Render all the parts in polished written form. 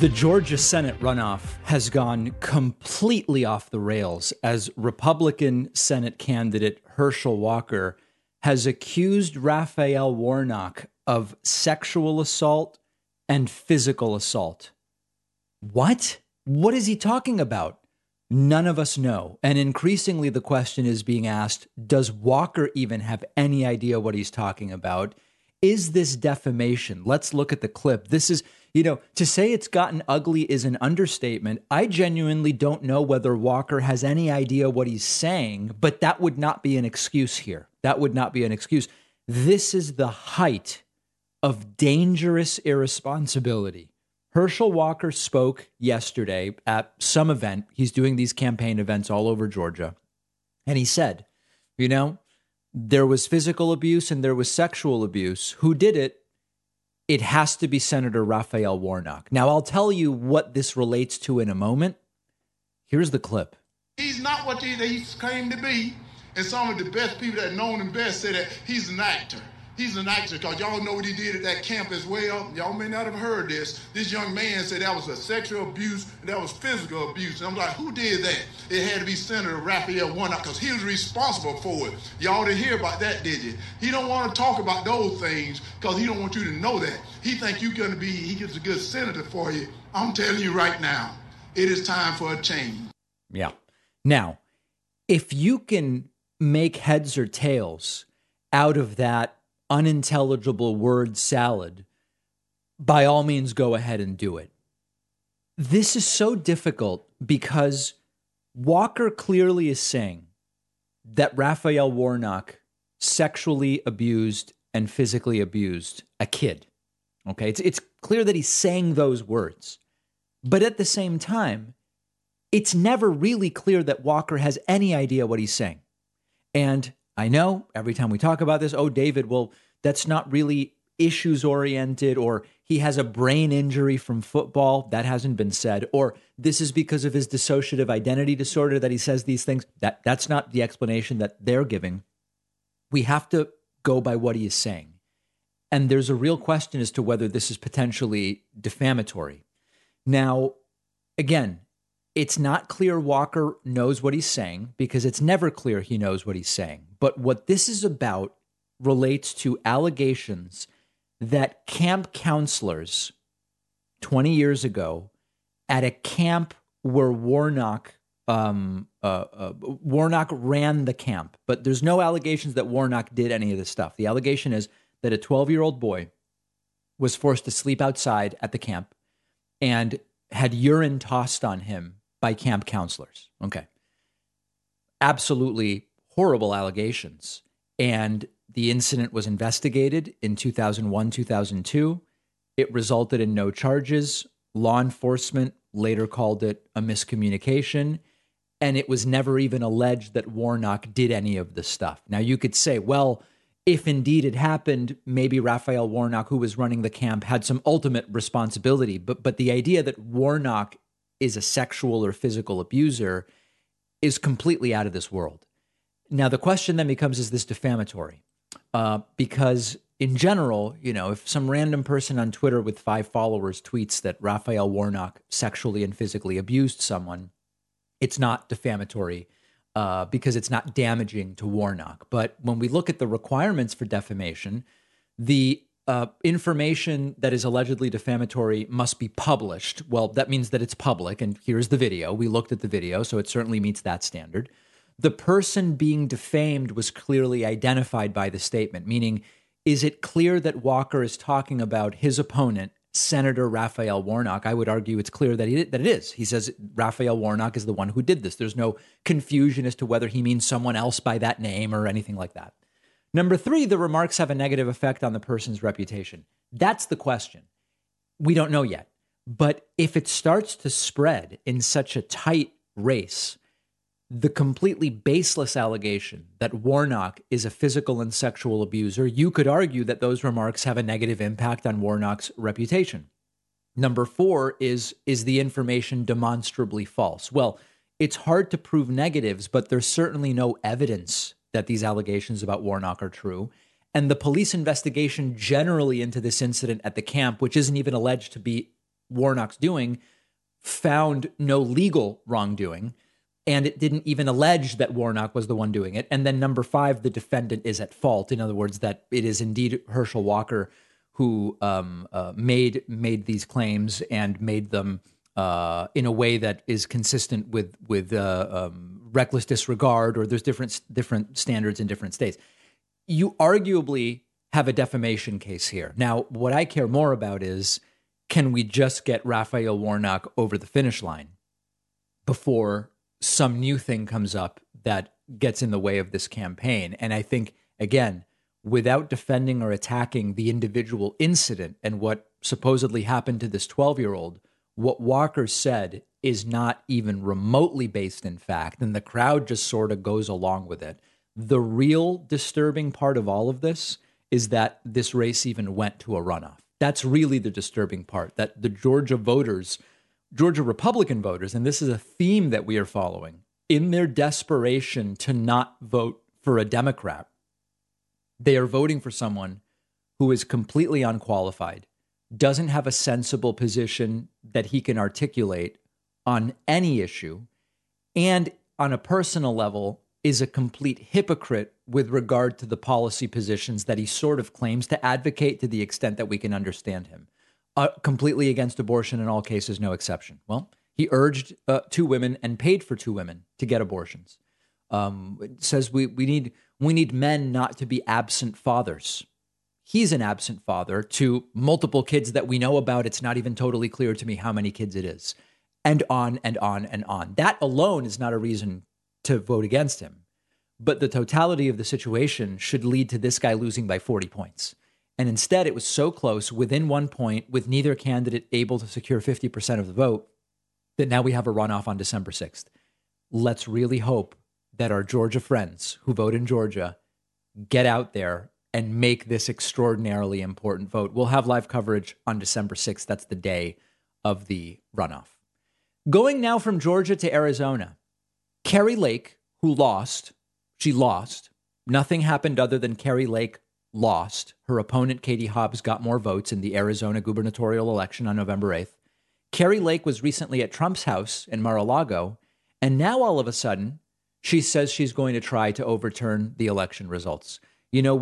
The Georgia Senate runoff has gone completely off the rails as Republican Senate candidate Herschel Walker has accused Raphael Warnock of sexual assault and physical assault. What? What is he talking about? None of us know. And increasingly, the question is being asked, does Walker even have any idea what he's talking about? Is this defamation? Let's look at the clip. This is, to say it's gotten ugly is an understatement. I genuinely don't know whether Walker has any idea what he's saying, but that would not be an excuse here. That would not be an excuse. This is the height of dangerous irresponsibility. Herschel Walker spoke yesterday at some event. He's doing these campaign events all over Georgia. And he said, there was physical abuse and there was sexual abuse. Who did it? It has to be Senator Raphael Warnock. Now, I'll tell you what this relates to in a moment. Here's the clip. He's not what he claimed to be. And some of the best people that know him best say that he's an actor. He's an actor because y'all know what he did at that camp as well. Y'all may not have heard this. This young man said that was a sexual abuse and that was physical abuse. And I'm like, who did that? It had to be Senator Raphael Warnock because he was responsible for it. Y'all didn't hear about that, did you? He don't want to talk about those things because he don't want you to know that. He think he gets a good senator for you. I'm telling you right now, it is time for a change. Yeah. Now, if you can make heads or tails out of that unintelligible word salad, by all means, go ahead and do it. This is so difficult because Walker clearly is saying that Raphael Warnock sexually abused and physically abused a kid. Okay, it's clear that he's saying those words. But at the same time, it's never really clear that Walker has any idea what he's saying. And I know every time we talk about this, David, well, that's not really issues oriented, or he has a brain injury from football. That hasn't been said. Or this is because of his dissociative identity disorder that he says these things. That's not the explanation that they're giving. We have to go by what he is saying. And there's a real question as to whether this is potentially defamatory. Now, again, it's not clear Walker knows what he's saying because it's never clear he knows what he's saying. But what this is about relates to allegations that camp counselors 20 years ago at a camp where Warnock ran the camp, but there's no allegations that Warnock did any of this stuff. The allegation is that a 12-year-old boy was forced to sleep outside at the camp and had urine tossed on him by camp counselors. Okay. Absolutely horrible allegations. And the incident was investigated in 2001, 2002. It resulted in no charges. Law enforcement later called it a miscommunication. And it was never even alleged that Warnock did any of the stuff. Now, you could say, well, if indeed it happened, maybe Raphael Warnock, who was running the camp, had some ultimate responsibility. But the idea that Warnock is a sexual or physical abuser is completely out of this world. Now, the question then becomes, is this defamatory? Because in general, if some random person on Twitter with 5 followers tweets that Raphael Warnock sexually and physically abused someone, it's not defamatory because it's not damaging to Warnock. But when we look at the requirements for defamation, the information that is allegedly defamatory must be published. Well, that means that it's public, and here's the video. We looked at the video, so it certainly meets that standard. The person being defamed was clearly identified by the statement, meaning, is it clear that Walker is talking about his opponent, Senator Raphael Warnock? I would argue it's clear that it is. He says Raphael Warnock is the one who did this. There's no confusion as to whether he means someone else by that name or anything like that. Number 3, the remarks have a negative effect on the person's reputation. That's the question. We don't know yet. But if it starts to spread in such a tight race, the completely baseless allegation that Warnock is a physical and sexual abuser, you could argue that those remarks have a negative impact on Warnock's reputation. Number 4 is the information demonstrably false? Well, it's hard to prove negatives, but there's certainly no evidence that these allegations about Warnock are true. And the police investigation generally into this incident at the camp, which isn't even alleged to be Warnock's doing, found no legal wrongdoing, and it didn't even allege that Warnock was the one doing it. And then number 5, the defendant is at fault. In other words, that it is indeed Herschel Walker who made these claims and made them in a way that is consistent with reckless disregard, or there's different standards in different states. You arguably have a defamation case here. Now, what I care more about is, can we just get Raphael Warnock over the finish line before some new thing comes up that gets in the way of this campaign? And I think, again, without defending or attacking the individual incident and what supposedly happened to this 12-year-old, what Walker said is not even remotely based in fact, and the crowd just sort of goes along with it. The real disturbing part of all of this is that this race even went to a runoff. That's really the disturbing part, that the Georgia Republican voters, and this is a theme that we are following, in their desperation to not vote for a Democrat, they are voting for someone who is completely unqualified, doesn't have a sensible position that he can articulate on any issue, and on a personal level is a complete hypocrite with regard to the policy positions that he sort of claims to advocate, to the extent that we can understand him. Completely against abortion in all cases, no exception. Well, he urged 2 women and paid for 2 women to get abortions. It says we need men not to be absent fathers. He's an absent father to multiple kids that we know about. It's not even totally clear to me how many kids it is. And on and on and on. That alone is not a reason to vote against him. But the totality of the situation should lead to this guy losing by 40 points. And instead, it was so close, within 1 point, with neither candidate able to secure 50% of the vote, that now we have a runoff on December 6th. Let's really hope that our Georgia friends who vote in Georgia get out there and make this extraordinarily important vote. We'll have live coverage on December 6th. That's the day of the runoff. Going now from Georgia to Arizona, Kari Lake, who lost, she lost. Nothing happened other than Kari Lake lost. Her opponent, Katie Hobbs, got more votes in the Arizona gubernatorial election on November 8th. Kari Lake was recently at Trump's house in Mar-a-Lago, and now all of a sudden, she says she's going to try to overturn the election results. You know,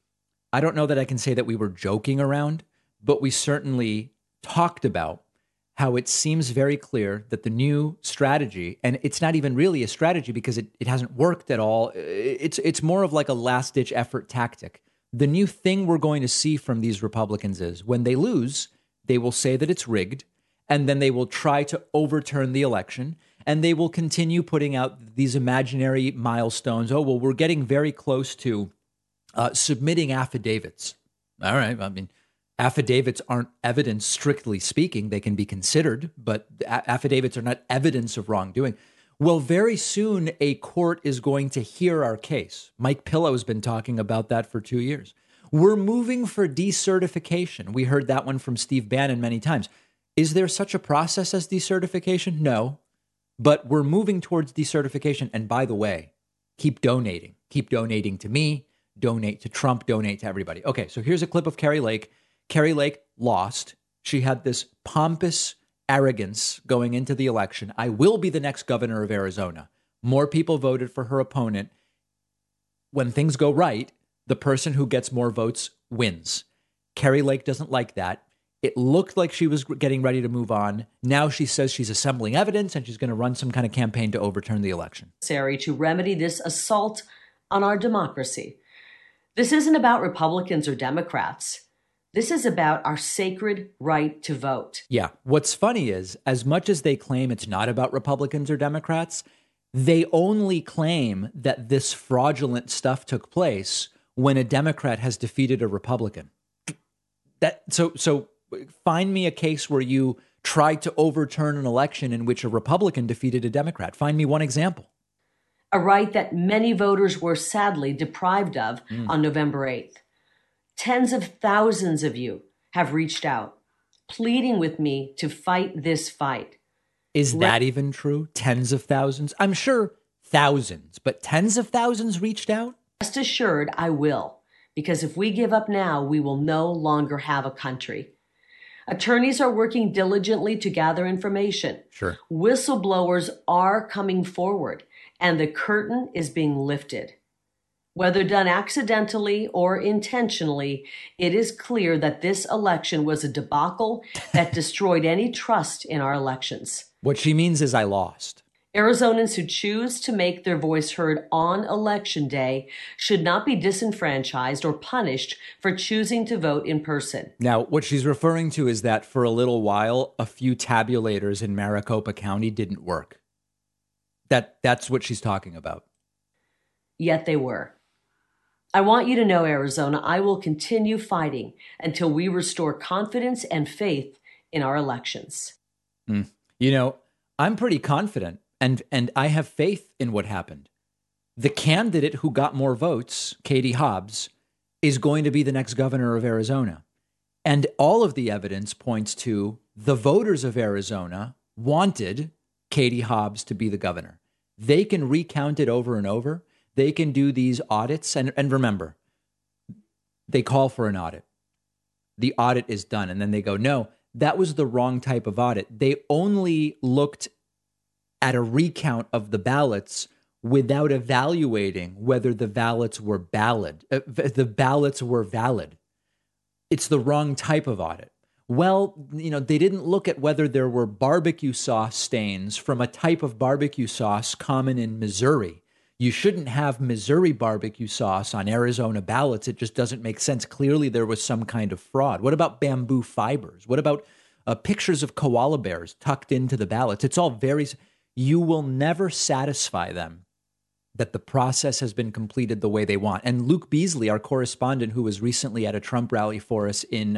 I don't know that I can say that we were joking around, but we certainly talked about how it seems very clear that the new strategy, and it's not even really a strategy because it hasn't worked at all. It's more of like a last-ditch effort tactic. The new thing we're going to see from these Republicans is when they lose, they will say that it's rigged, and then they will try to overturn the election, and they will continue putting out these imaginary milestones. Oh, well, we're getting very close to submitting affidavits. All right, I mean, affidavits aren't evidence, strictly speaking. They can be considered, but affidavits are not evidence of wrongdoing. Well, very soon a court is going to hear our case. Mike Pillow's been talking about that for 2 years. We're moving for decertification. We heard that one from Steve Bannon many times. Is there such a process as decertification? No, but we're moving towards decertification. And by the way, keep donating. Keep donating to me, donate to Trump, donate to everybody. Okay, so here's a clip of Kari Lake. Kari Lake lost. She had this pompous arrogance going into the election. I will be the next governor of Arizona. More people voted for her opponent. When things go right, the person who gets more votes wins. Kari Lake doesn't like that. It looked like she was getting ready to move on. Now she says she's assembling evidence and she's going to run some kind of campaign to overturn the election. To remedy this assault on our democracy. This isn't about Republicans or Democrats. This is about our sacred right to vote. Yeah. What's funny is, as much as they claim it's not about Republicans or Democrats, they only claim that this fraudulent stuff took place when a Democrat has defeated a Republican. So find me a case where you tried to overturn an election in which a Republican defeated a Democrat. Find me one example. A right that many voters were sadly deprived of on November 8th. Tens of thousands of you have reached out, pleading with me to fight this fight. Is that even true? Tens of thousands? I'm sure thousands, but tens of thousands reached out? Rest assured I will, because if we give up now, we will no longer have a country. Attorneys are working diligently to gather information. Sure. Whistleblowers are coming forward, and the curtain is being lifted. Whether done accidentally or intentionally, it is clear that this election was a debacle that destroyed any trust in our elections. What she means is I lost. Arizonans who choose to make their voice heard on Election Day should not be disenfranchised or punished for choosing to vote in person. Now, what she's referring to is that for a little while, a few tabulators in Maricopa County didn't work. That's what she's talking about. Yet they were. I want you to know, Arizona, I will continue fighting until we restore confidence and faith in our elections. You know, I'm pretty confident, and I have faith in what happened. The candidate who got more votes, Katie Hobbs, is going to be the next governor of Arizona. And all of the evidence points to the voters of Arizona wanted Katie Hobbs to be the governor. They can recount it over and over. They can do these audits. And remember, they call for an audit. The audit is done. And then they go, no, that was the wrong type of audit. They only looked at a recount of the ballots without evaluating whether the ballots were valid. It's the wrong type of audit. Well, they didn't look at whether there were barbecue sauce stains from a type of barbecue sauce common in Missouri. You shouldn't have Missouri barbecue sauce on Arizona ballots. It just doesn't make sense. Clearly, there was some kind of fraud. What about bamboo fibers? What about pictures of koala bears tucked into the ballots? It's all very... You will never satisfy them that the process has been completed the way they want. And Luke Beasley, our correspondent who was recently at a Trump rally for us in...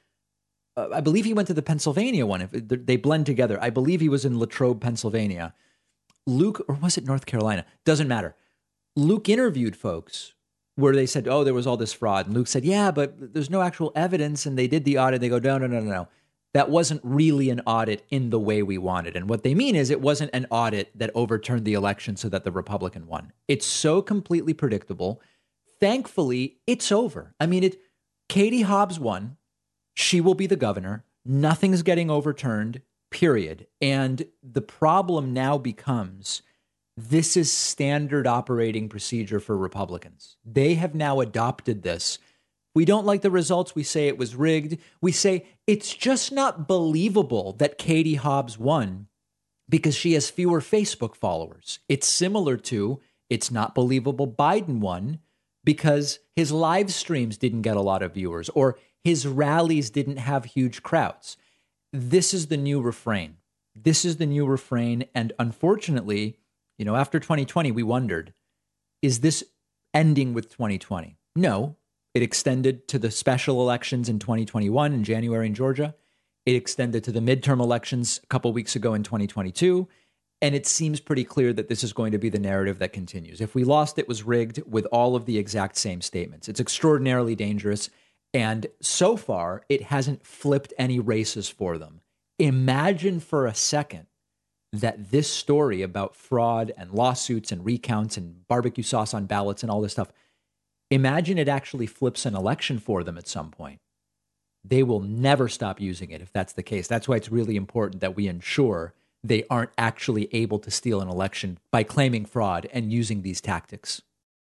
I believe he went to the Pennsylvania one. They blend together. I believe he was in Latrobe, Pennsylvania. Luke, or was it North Carolina? Doesn't matter. Luke interviewed folks where they said, oh, there was all this fraud. And Luke said, yeah, but there's no actual evidence. And they did the audit. They go, no. That wasn't really an audit in the way we wanted. And what they mean is it wasn't an audit that overturned the election so that the Republican won. It's so completely predictable. Thankfully, it's over. I mean, Katie Hobbs won. She will be the governor. Nothing's getting overturned. Period. And the problem now becomes this is standard operating procedure for Republicans. They have now adopted this. We don't like the results. We say it was rigged. We say it's just not believable that Katie Hobbs won because she has fewer Facebook followers. It's similar to it's not believable Biden won because his live streams didn't get a lot of viewers or his rallies didn't have huge crowds. This is the new refrain. And unfortunately, after 2020, we wondered, is this ending with 2020? No, it extended to the special elections in 2021 in January in Georgia. It extended to the midterm elections a couple weeks ago in 2022. And it seems pretty clear that this is going to be the narrative that continues. If we lost, it was rigged with all of the exact same statements. It's extraordinarily dangerous. And so far, it hasn't flipped any races for them. Imagine for a second that this story about fraud and lawsuits and recounts and barbecue sauce on ballots and all this stuff, imagine it actually flips an election for them at some point. They will never stop using it if that's the case. That's why it's really important that we ensure they aren't actually able to steal an election by claiming fraud and using these tactics.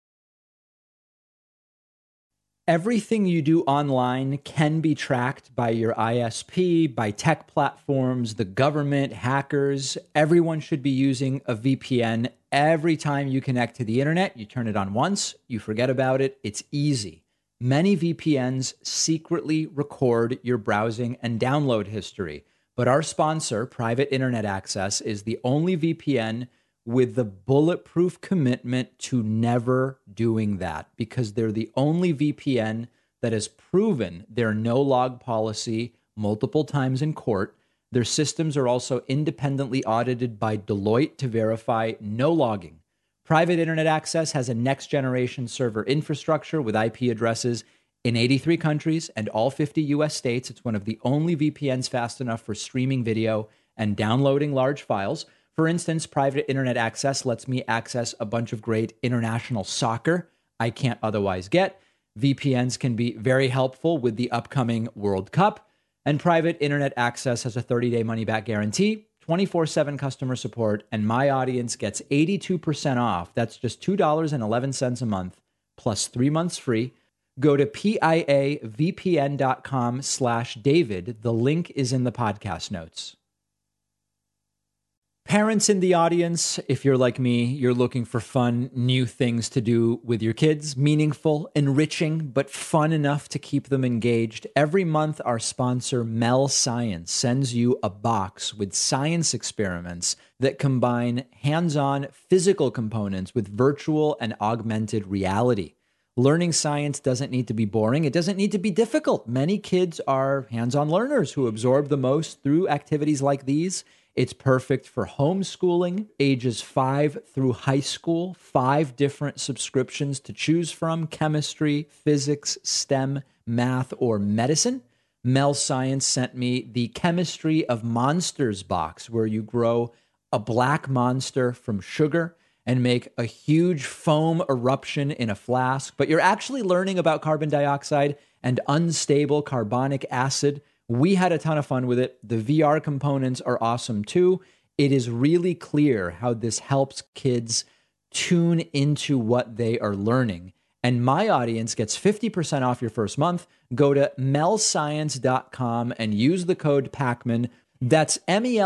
Everything you do online can be tracked by your ISP, by tech platforms, the government, hackers. Everyone should be using a VPN. Every time you connect to the internet, you turn it on once, you forget about it. It's easy. Many VPNs secretly record your browsing and download history. But our sponsor, Private Internet Access, is the only VPN with the bulletproof commitment to never doing that, because they're the only VPN that has proven their no-log policy multiple times in court. Their systems are also independently audited by Deloitte to verify no logging. Private Internet Access has a next-generation server infrastructure with IP addresses in 83 countries and all 50 U.S. states. It's one of the only VPNs fast enough for streaming video and downloading large files. For instance, Private Internet Access lets me access a bunch of great international soccer I can't otherwise get. VPNs can be very helpful with the upcoming World Cup. And private internet access has a 30-day money-back guarantee, 24/7 customer support, and my audience gets 82% off. That's just $2.11 a month, plus 3 months free. Go to piavpn.com/David. The link is in the podcast notes. Parents in the audience, if you're like me, you're looking for fun, new things to do with your kids, meaningful, enriching, but fun enough to keep them engaged. Every month, our sponsor, Mel Science, sends you a box with science experiments that combine hands-on physical components with virtual and augmented reality. Learning science doesn't need to be boring. It doesn't need to be difficult. Many kids are hands-on learners who absorb the most through activities like these. It's perfect for homeschooling, ages 5 through high school, 5 different subscriptions to choose from: chemistry, physics, STEM, math, or medicine. Mel Science sent me the Chemistry of Monsters box, where you grow a black monster from sugar and make a huge foam eruption in a flask. But you're actually learning about carbon dioxide and unstable carbonic acid. We had a ton of fun with it. The VR components are awesome too. It is really clear how this helps kids tune into what they are learning. And my audience gets 50% off your first month. Go to melscience.com and use the code Pacman. That's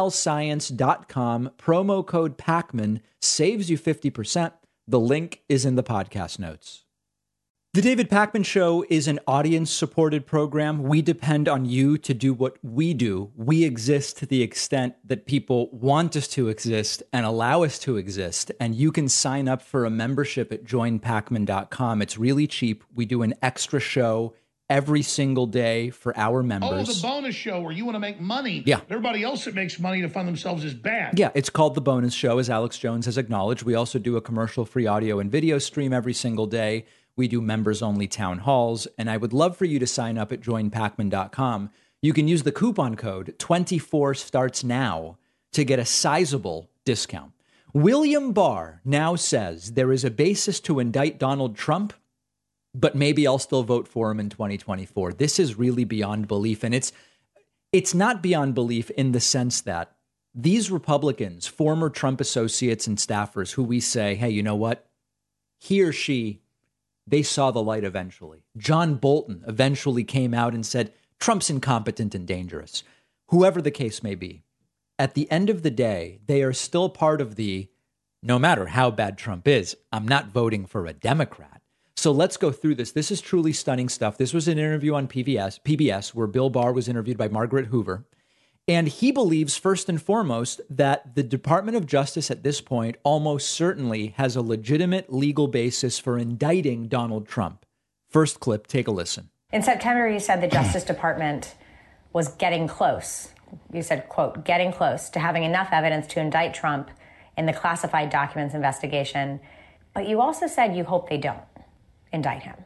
melscience.com. Promo code Pacman saves you 50%. The link is in the podcast notes. The David Pacman Show is an audience-supported program. We depend on you to do what we do. We exist to the extent that people want us to exist and allow us to exist. And you can sign up for a membership at joinpacman.com. It's really cheap. We do an extra show every single day for our members. Oh, the bonus show where you want to make money. Yeah. Everybody else that makes money to fund themselves is bad. Yeah, it's called The Bonus Show, as Alex Jones has acknowledged. We also do a commercial-free audio and video stream every single day. We do members-only town halls, and I would love for you to sign up at joinpacman.com. You can use the coupon code 24StartsNow to get a sizable discount. William Barr now says there is a basis to indict Donald Trump, but maybe I'll still vote for him in 2024. This is really beyond belief, and it's not beyond belief in the sense that these Republicans, former Trump associates and staffers who we say, hey, you know what? He or she, they saw the light eventually. John Bolton eventually came out and said, Trump's incompetent and dangerous. Whoever the case may be, at the end of the day, they are still part of the, no matter how bad Trump is, I'm not voting for a Democrat. So let's go through this. This is truly stunning stuff. This was an interview on PBS where Bill Barr was interviewed by Margaret Hoover. And he believes, first and foremost, that the Department of Justice at this point almost certainly has a legitimate legal basis for indicting Donald Trump. First clip, take a listen. In September, you said the Justice Department was getting close. You said, quote, getting close to having enough evidence to indict Trump in the classified documents investigation. But you also said you hope they don't indict him.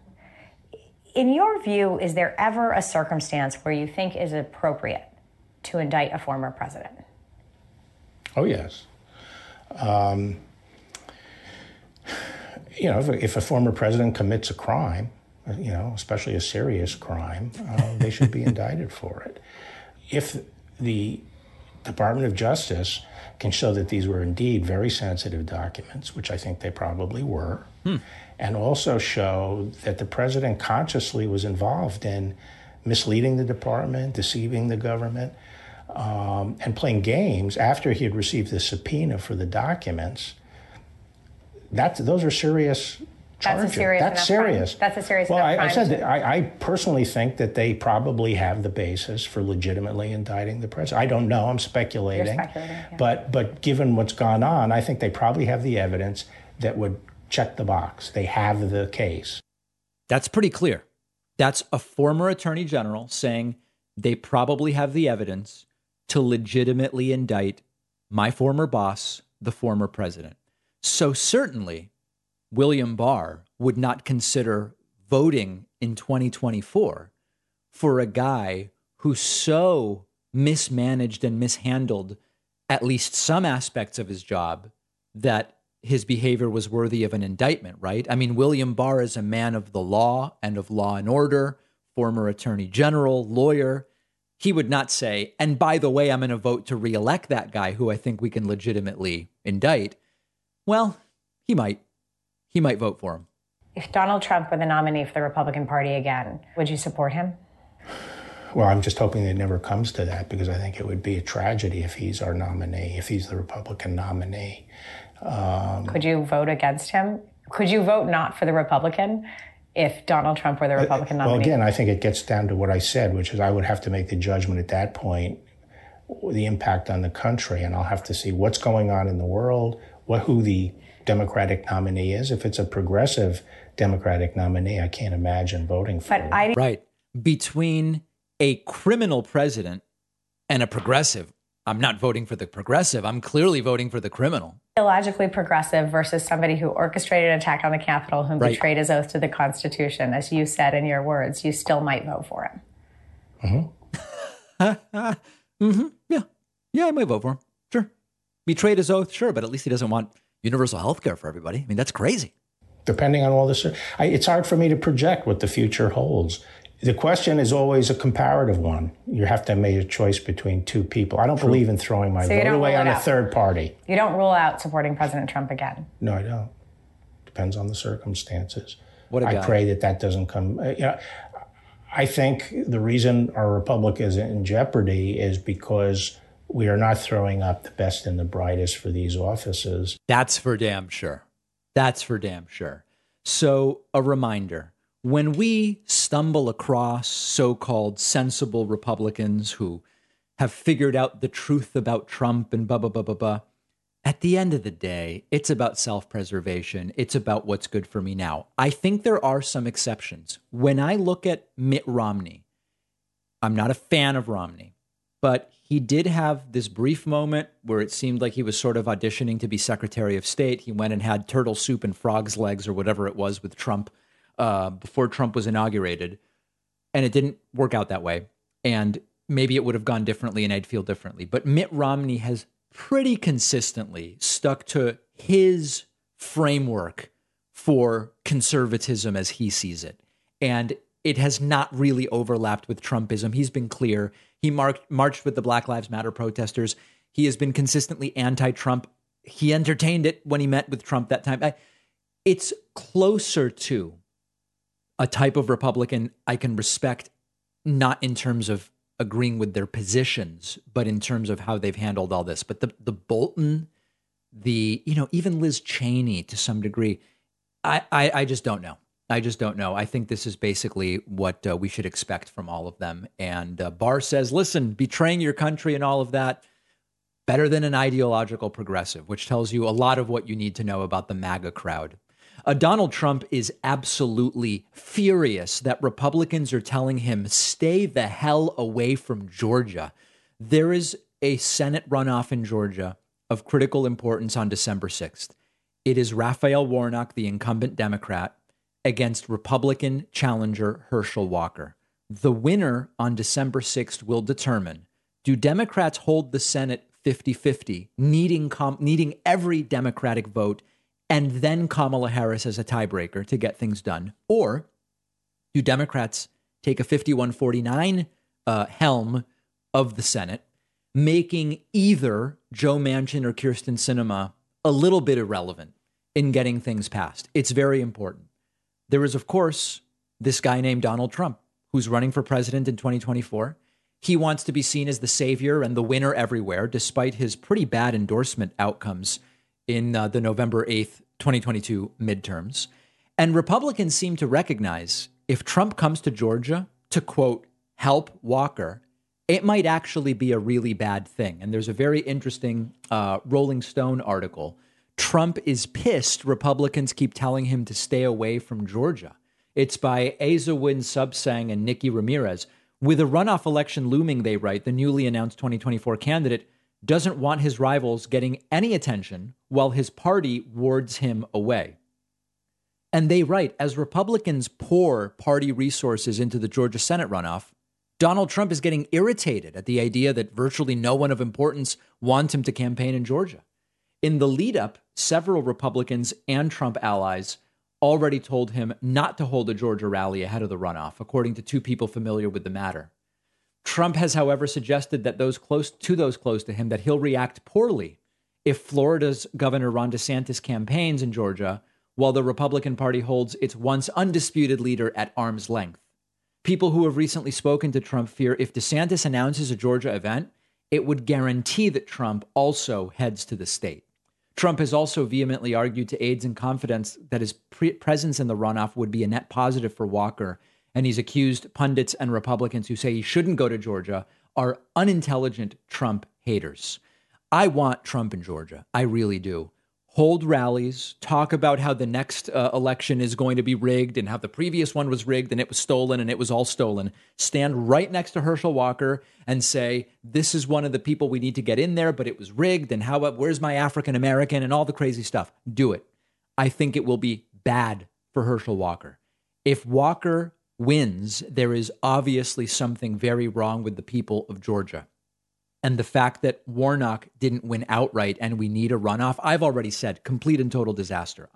In your view, is there ever a circumstance where you think is appropriate to indict a former president? Oh, yes. If a former president commits a crime, especially a serious crime, they should be indicted for it. If the Department of Justice can show that these were indeed very sensitive documents, which I think they probably were, and also show that the president consciously was involved in misleading the department, deceiving the government, and playing games after he had received the subpoena for the documents, those are serious charges. That's serious. That's a serious well, enough crime. I said that I personally think that they probably have the basis for legitimately indicting the president. I don't know. I'm speculating. You're speculating, yeah. But given what's gone on, I think they probably have the evidence that would check the box. They have the case. That's pretty clear. That's a former attorney general saying they probably have the evidence to legitimately indict my former boss, the former president. So certainly William Barr would not consider voting in 2024 for a guy who so mismanaged and mishandled at least some aspects of his job that his behavior was worthy of an indictment, right? I mean, William Barr is a man of the law and of law and order, former attorney general, lawyer. he would not say, and by the way, I'm going to vote to reelect that guy who I think we can legitimately indict. Well, he might vote for him. If Donald Trump were the nominee for the Republican Party again, would you support him? Well, I'm just hoping it never comes to that, because I think it would be a tragedy if he's our nominee, if he's the Republican nominee. Could you vote against him? Could you vote not for the Republican if Donald Trump were the Republican nominee? Well, again, I think it gets down to what I said, which is I would have to make the judgment at that point, the impact on the country, and I'll have to see what's going on in the world, who the Democratic nominee is. If it's a progressive Democratic nominee, I can't imagine voting for him. Right. Between a criminal president and a progressive, I'm not voting for the progressive. I'm clearly voting for the criminal. Illogically progressive versus somebody who orchestrated an attack on the Capitol, who betrayed his oath to the Constitution. As you said in your words, you still might vote for him. Yeah, I might vote for him. Sure. Betrayed his oath, sure, but at least he doesn't want universal health care for everybody. I mean, that's crazy. Depending on all this, it's hard for me to project what the future holds. The question is always a comparative one. You have to make a choice between two people. I don't believe in throwing my vote away on a third party. You don't rule out supporting President Trump again? No, I don't. Depends on the circumstances. What a guy. I pray that doesn't come. I think the reason our republic is in jeopardy is because we are not throwing up the best and the brightest for these offices. That's for damn sure. That's for damn sure. So a reminder, when we stumble across so-called sensible Republicans who have figured out the truth about Trump and blah, blah, blah, blah, blah, at the end of the day, it's about self-preservation. It's about what's good for me now. I think there are some exceptions. When I look at Mitt Romney, I'm not a fan of Romney, but he did have this brief moment where it seemed like he was sort of auditioning to be Secretary of State. He went and had turtle soup and frog's legs or whatever it was with Trump before Trump was inaugurated. And it didn't work out that way. And maybe it would have gone differently and I'd feel differently. But Mitt Romney has pretty consistently stuck to his framework for conservatism as he sees it. And it has not really overlapped with Trumpism. He's been clear. He marched with the Black Lives Matter protesters. He has been consistently anti-Trump. He entertained it when he met with Trump that time. It's closer to a type of Republican I can respect, not in terms of agreeing with their positions, but in terms of how they've handled all this. But the Bolton, even Liz Cheney to some degree, I just don't know. I just don't know. I think this is basically what we should expect from all of them. And Barr says, listen, betraying your country and all of that, better than an ideological progressive, which tells you a lot of what you need to know about the MAGA crowd. Donald Trump is absolutely furious that Republicans are telling him, stay the hell away from Georgia. There is a Senate runoff in Georgia of critical importance on December 6th. It is Raphael Warnock, the incumbent Democrat, against Republican challenger Herschel Walker. The winner on December 6th will determine, do Democrats hold the Senate 50-50, needing every Democratic vote, and then Kamala Harris as a tiebreaker to get things done? Or do Democrats take a 51-49 helm of the Senate, making either Joe Manchin or Kyrsten Sinema a little bit irrelevant in getting things passed? It's very important. There is, of course, this guy named Donald Trump, who's running for president in 2024. He wants to be seen as the savior and the winner everywhere, despite his pretty bad endorsement outcomes in the November 8th, 2022 midterms. And Republicans seem to recognize if Trump comes to Georgia to, quote, help Walker, it might actually be a really bad thing. And there's a very interesting Rolling Stone article. Trump is pissed Republicans keep telling him to stay away from Georgia. It's by Azawin Subsang and Nikki Ramirez. With a runoff election looming, they write, the newly announced 2024 candidate doesn't want his rivals getting any attention while his party wards him away. And they write, as Republicans pour party resources into the Georgia Senate runoff, Donald Trump is getting irritated at the idea that virtually no one of importance wants him to campaign in Georgia. In the lead up, several Republicans and Trump allies already told him not to hold a Georgia rally ahead of the runoff, according to two people familiar with the matter. Trump has, however, suggested that those close to him that he'll react poorly if Florida's Governor Ron DeSantis campaigns in Georgia while the Republican Party holds its once undisputed leader at arm's length. People who have recently spoken to Trump fear if DeSantis announces a Georgia event, it would guarantee that Trump also heads to the state. Trump has also vehemently argued to aides and confidants that his presence in the runoff would be a net positive for Walker, and he's accused pundits and Republicans who say he shouldn't go to Georgia are unintelligent Trump haters. I want Trump in Georgia. I really do. Hold rallies, talk about how the next election is going to be rigged and how the previous one was rigged and it was stolen and it was all stolen. Stand right next to Herschel Walker and say, this is one of the people we need to get in there, but it was rigged and where's my African American and all the crazy stuff. Do it. I think it will be bad for Herschel Walker. If Walker wins, there is obviously something very wrong with the people of Georgia. And the fact that Warnock didn't win outright and we need a runoff, I've already said, complete and total disaster.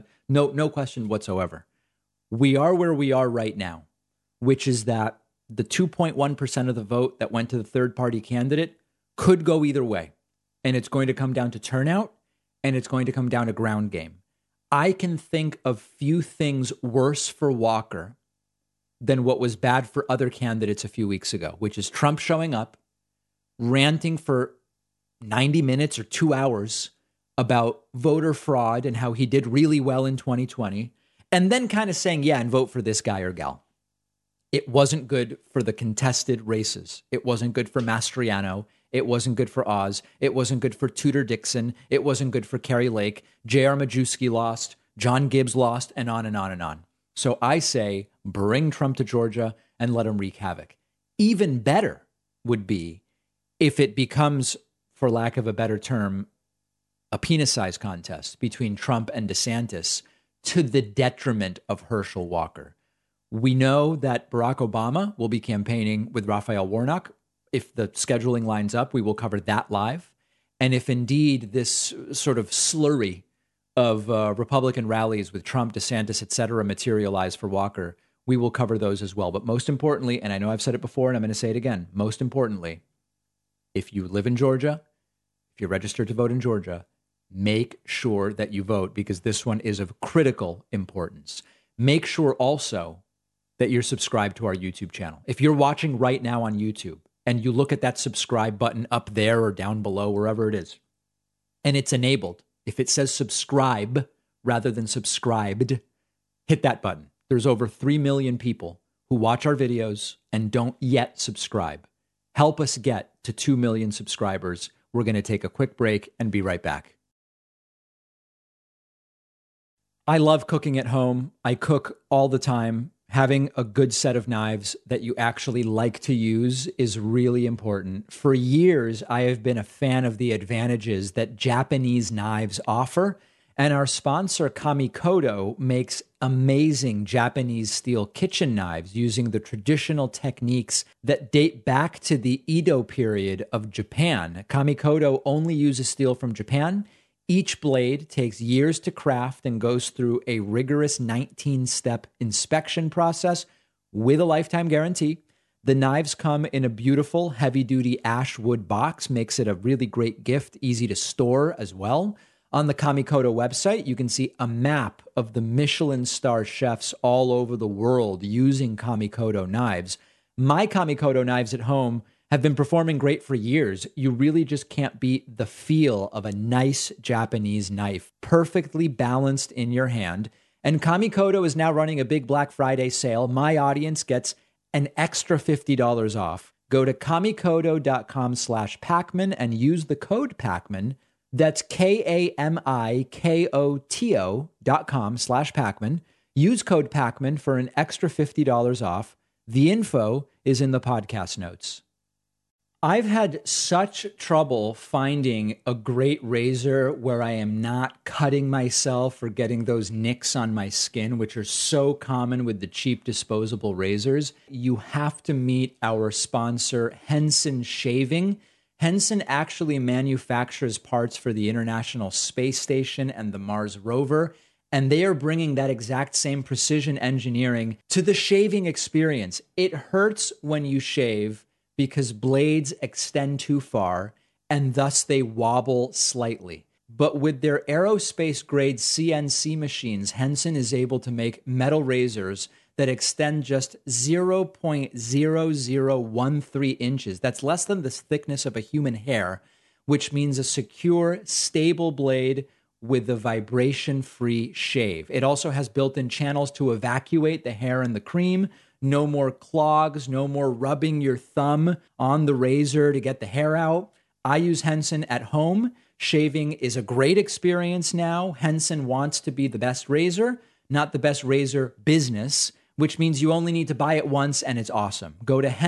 No question whatsoever. We are where we are right now, which is that the 2.1% of the vote that went to the third party candidate could go either way. And it's going to come down to turnout and it's going to come down to ground game. I can think of few things worse for Walker than what was bad for other candidates a few weeks ago, which is Trump showing up, ranting for 90 minutes or 2 hours about voter fraud and how he did really well in 2020, and then kind of saying, yeah, and vote for this guy or gal. It wasn't good for the contested races. It wasn't good for Mastriano. It wasn't good for Oz. It wasn't good for Tudor Dixon. It wasn't good for Kari Lake. J.R. Majewski lost. John Gibbs lost, and on and on and on. So I say, bring Trump to Georgia and let him wreak havoc. Even better would be if it becomes, for lack of a better term, a penis-sized contest between Trump and DeSantis to the detriment of Herschel Walker. We know that Barack Obama will be campaigning with Raphael Warnock. If the scheduling lines up, we will cover that live. And if indeed this sort of slurry of Republican rallies with Trump, DeSantis, et cetera, materialize for Walker, we will cover those as well. But most importantly, and I know I've said it before and I'm going to say it again, most importantly, if you live in Georgia, if you're registered to vote in Georgia, make sure that you vote because this one is of critical importance. Make sure also that you're subscribed to our YouTube channel. If you're watching right now on YouTube and you look at that subscribe button up there or down below, wherever it is, and it's enabled, if it says subscribe rather than subscribed, hit that button. There's over 3 million people who watch our videos and don't yet subscribe. Help us get to 2 million subscribers. We're going to take a quick break and be right back. I love cooking at home. I cook all the time. Having a good set of knives that you actually like to use is really important. For years, I have been a fan of the advantages that Japanese knives offer. And our sponsor, Kamikoto, makes amazing Japanese steel kitchen knives using the traditional techniques that date back to the Edo period of Japan. Kamikoto only uses steel from Japan. Each blade takes years to craft and goes through a rigorous 19-step inspection process with a lifetime guarantee. The knives come in a beautiful heavy-duty ash wood box, makes it a really great gift, easy to store as well. On the Kamikoto website, you can see a map of the Michelin star chefs all over the world using Kamikoto knives. My Kamikoto knives at home have been performing great for years. You really just can't beat the feel of a nice Japanese knife, perfectly balanced in your hand. And Kamikoto is now running a big Black Friday sale. My audience gets an extra $50 off. Go to kamikoto.com/Pacman and use the code Pacman. That's KAMIKOTO.com/Pacman. Use code Pacman for an extra $50 off. The info is in the podcast notes. I've had such trouble finding a great razor where I am not cutting myself or getting those nicks on my skin, which are so common with the cheap disposable razors. You have to meet our sponsor, Henson Shaving. Henson actually manufactures parts for the International Space Station and the Mars rover, and they are bringing that exact same precision engineering to the shaving experience. It hurts when you shave because blades extend too far and thus they wobble slightly. But with their aerospace grade CNC machines, Henson is able to make metal razors that extend just 0.0013 inches. That's less than the thickness of a human hair, which means a secure, stable blade with a vibration-free shave. It also has built-in channels to evacuate the hair and the cream. No more clogs, no more rubbing your thumb on the razor to get the hair out. I use Henson at home. Shaving is a great experience now. Henson wants to be the best razor, not the best razor business, which means you only need to buy it once and it's awesome. Go to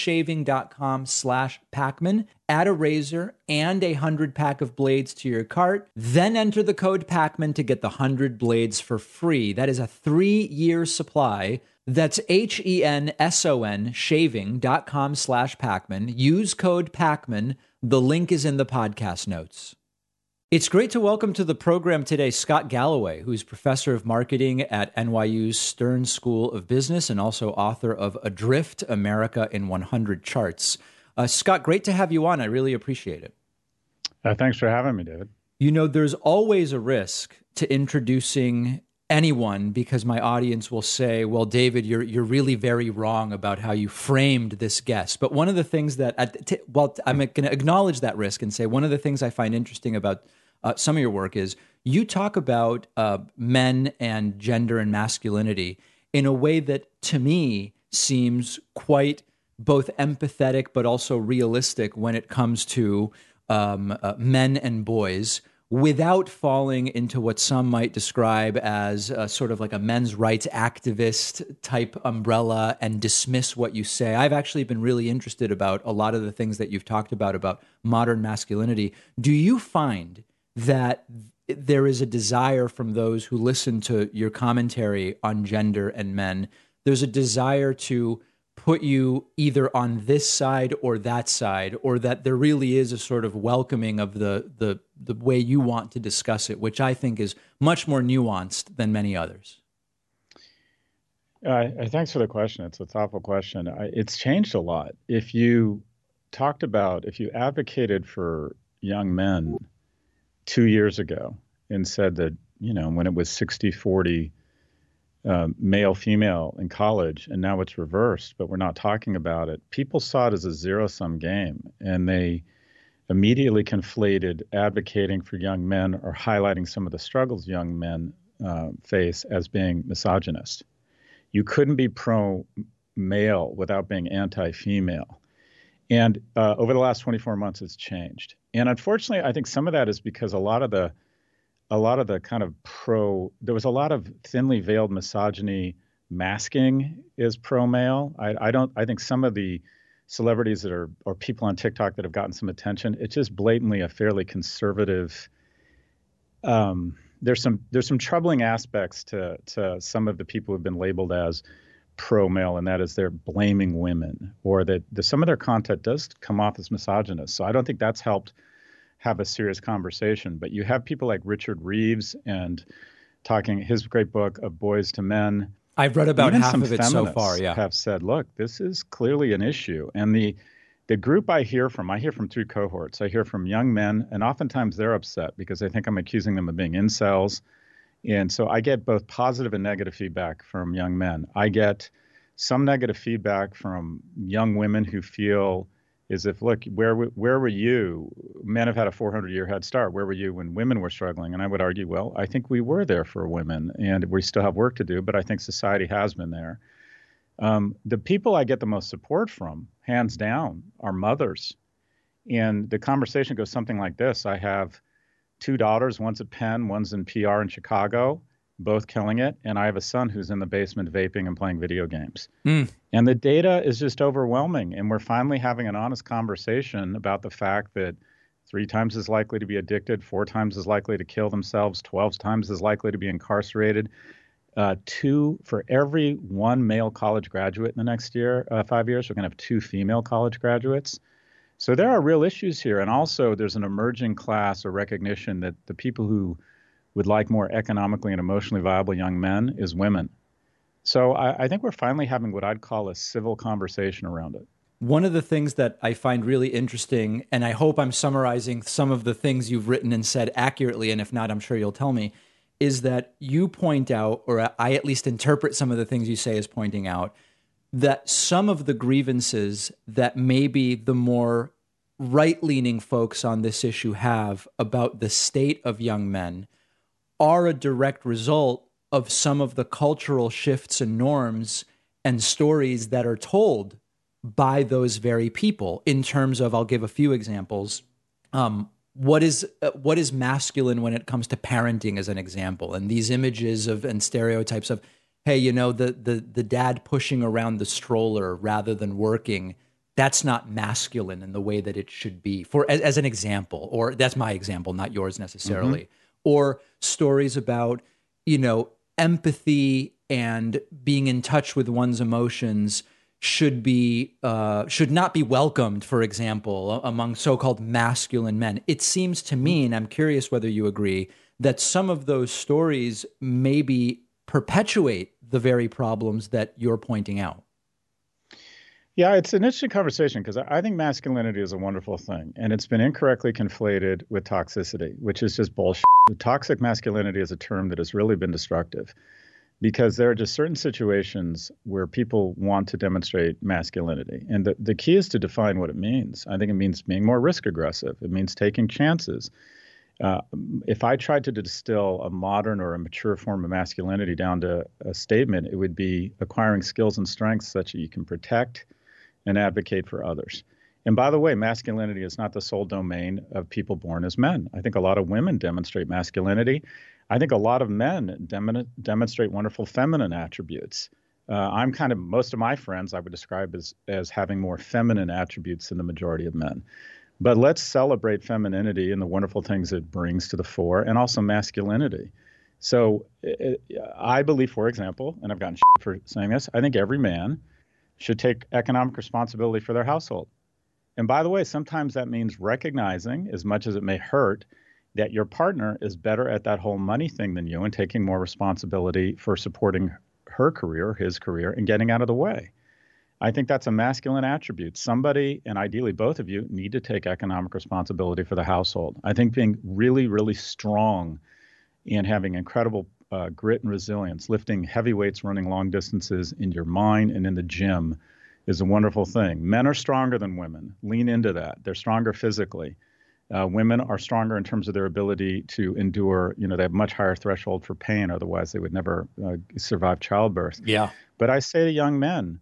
hensonshaving.com/Pacman, add a razor and a 100-pack of blades to your cart, then enter the code Pacman to get the 100 blades for free. That is a 3-year supply. That's HENSON shaving.com/Pacman. Use code Pacman. The link is in the podcast notes. It's great to welcome to the program today Scott Galloway, who's professor of marketing at NYU's Stern School of Business and also author of Adrift, America in 100 Charts. Scott, great to have you on. I really appreciate it. Thanks for having me, David. You know, there's always a risk to introducing anyone because my audience will say, well, David, you're really very wrong about how you framed this guest. But one of the things that, I'm going to acknowledge that risk and say one of the things I find interesting about some of your work is you talk about men and gender and masculinity in a way that, to me, seems quite both empathetic but also realistic when it comes to men and boys, without falling into what some might describe as sort of like a men's rights activist type umbrella and dismiss what you say. I've actually been really interested about a lot of the things that you've talked about modern masculinity. Do you find that there is a desire from those who listen to your commentary on gender and men, there's a desire to put you either on this side or that side, or that there really is a sort of welcoming of the way you want to discuss it, which I think is much more nuanced than many others? Thanks for the question. It's a thoughtful question. It's changed a lot. If you advocated for young men 2 years ago and said that, when it was 60-40 male, female in college, and now it's reversed, but we're not talking about it, people saw it as a zero-sum game, and they immediately conflated advocating for young men or highlighting some of the struggles young men face as being misogynist. You couldn't be pro-male without being anti-female. And over the last 24 months, it's changed. And unfortunately, I think some of that is because a lot of the kind of there was a lot of thinly veiled misogyny masking is pro-male. I think some of the celebrities that or people on TikTok that have gotten some attention, it's just blatantly a fairly conservative. There's some troubling aspects to some of the people who've been labeled as pro-male, and that is they're blaming women, or that some of their content does come off as misogynist. So I don't think that's helped have a serious conversation. But you have people like Richard Reeves and talking his great book of Boys to Men. I've read about even half some of it so far. Yeah, have said, look, this is clearly an issue. And the group I hear from 3 cohorts. I hear from young men, and oftentimes they're upset because they think I'm accusing them of being incels. And so I get both positive and negative feedback from young men. I get some negative feedback from young women who feel as if, look, where were you? Men have had a 400-year head start. Where were you when women were struggling? And I would argue, well, I think we were there for women, and we still have work to do, but I think society has been there. The people I get the most support from, hands down, are mothers. And the conversation goes something like this. I have 2 daughters, one's at Penn, one's in PR in Chicago, both killing it. And I have a son who's in the basement vaping and playing video games. And the data is just overwhelming. And we're finally having an honest conversation about the fact that 3 times as likely to be addicted, 4 times as likely to kill themselves, 12 times as likely to be incarcerated. 2 for every 1 male college graduate in the next 5 years, we're going to have 2 female college graduates. So there are real issues here. And also there's an emerging class or recognition that the people who would like more economically and emotionally viable young men is women. So I think we're finally having what I'd call a civil conversation around it. One of the things that I find really interesting, and I hope I'm summarizing some of the things you've written and said accurately, and if not, I'm sure you'll tell me, is that you point out, or I at least interpret some of the things you say as pointing out, that some of the grievances that maybe the more right-leaning folks on this issue have about the state of young men are a direct result of some of the cultural shifts and norms and stories that are told by those very people in terms of, I'll give a few examples. What is masculine when it comes to parenting, as an example, and these images of and stereotypes of, hey, you know, the dad pushing around the stroller rather than working, that's not masculine in the way that it should be, for as an example, or that's my example, not yours necessarily. Or stories about, you know, empathy and being in touch with one's emotions should not be welcomed, for example, among so-called masculine men. It seems to me, and I'm curious whether you agree, that some of those stories maybe perpetuate the very problems that you're pointing out. Yeah, it's an interesting conversation because I think masculinity is a wonderful thing, and it's been incorrectly conflated with toxicity, which is just bullshit. Toxic masculinity is a term that has really been destructive, because there are just certain situations where people want to demonstrate masculinity. And the key is to define what it means. I think it means being more risk aggressive. It means taking chances. If I tried to distill a modern or a mature form of masculinity down to a statement, it would be acquiring skills and strengths such that you can protect and advocate for others. And by the way, masculinity is not the sole domain of people born as men. I think a lot of women demonstrate masculinity. I think a lot of men demonstrate wonderful feminine attributes. I'm kind of, most of my friends I would describe as having more feminine attributes than the majority of men. But let's celebrate femininity and the wonderful things it brings to the fore, and also masculinity. So I believe, for example, and I've gotten shit for saying this, I think every man should take economic responsibility for their household. And by the way, sometimes that means recognizing, as much as it may hurt, that your partner is better at that whole money thing than you and taking more responsibility for supporting her career, his career, and getting out of the way. I think that's a masculine attribute. Somebody, and ideally both of you, need to take economic responsibility for the household. I think being really, really strong and having incredible grit and resilience, lifting heavy weights, running long distances in your mind and in the gym is a wonderful thing. Men are stronger than women. Lean into that. They're stronger physically. Women are stronger in terms of their ability to endure. You know, they have much higher threshold for pain. Otherwise, they would never survive childbirth. Yeah. But I say to young men,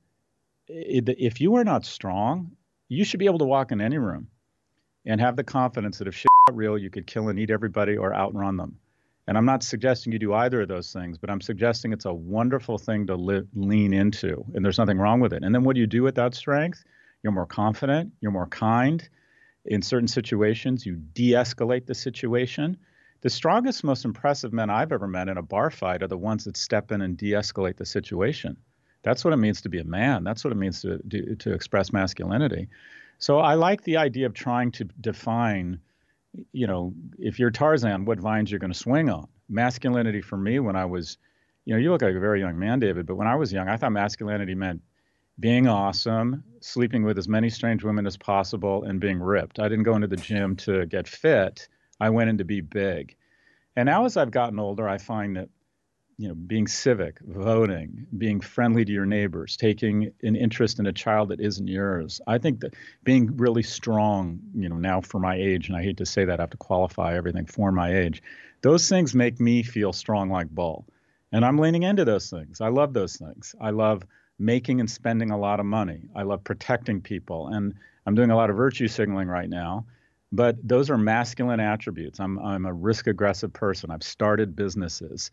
if you are not strong, you should be able to walk in any room and have the confidence that if shit got real, you could kill and eat everybody or outrun them. And I'm not suggesting you do either of those things, but I'm suggesting it's a wonderful thing to lean into, and there's nothing wrong with it. And then what do you do with that strength? You're more confident, you're more kind. In certain situations, you de-escalate the situation. The strongest, most impressive men I've ever met in a bar fight are the ones that step in and de-escalate the situation. That's what it means to be a man. That's what it means to express masculinity. So I like the idea of trying to define, you know, if you're Tarzan, what vines you're going to swing on. Masculinity for me when I was, you know, you look like a very young man, David, but when I was young, I thought masculinity meant being awesome, sleeping with as many strange women as possible, and being ripped. I didn't go into the gym to get fit. I went in to be big. And now as I've gotten older, I find that, you know, being civic, voting, being friendly to your neighbors, taking an interest in a child that isn't yours. I think that being really strong, you know, now for my age, and I hate to say that, I have to qualify everything for my age, those things make me feel strong like bull. And I'm leaning into those things. I love those things. I love making and spending a lot of money. I love protecting people. And I'm doing a lot of virtue signaling right now. But those are masculine attributes. I'm a risk-aggressive person. I've started businesses.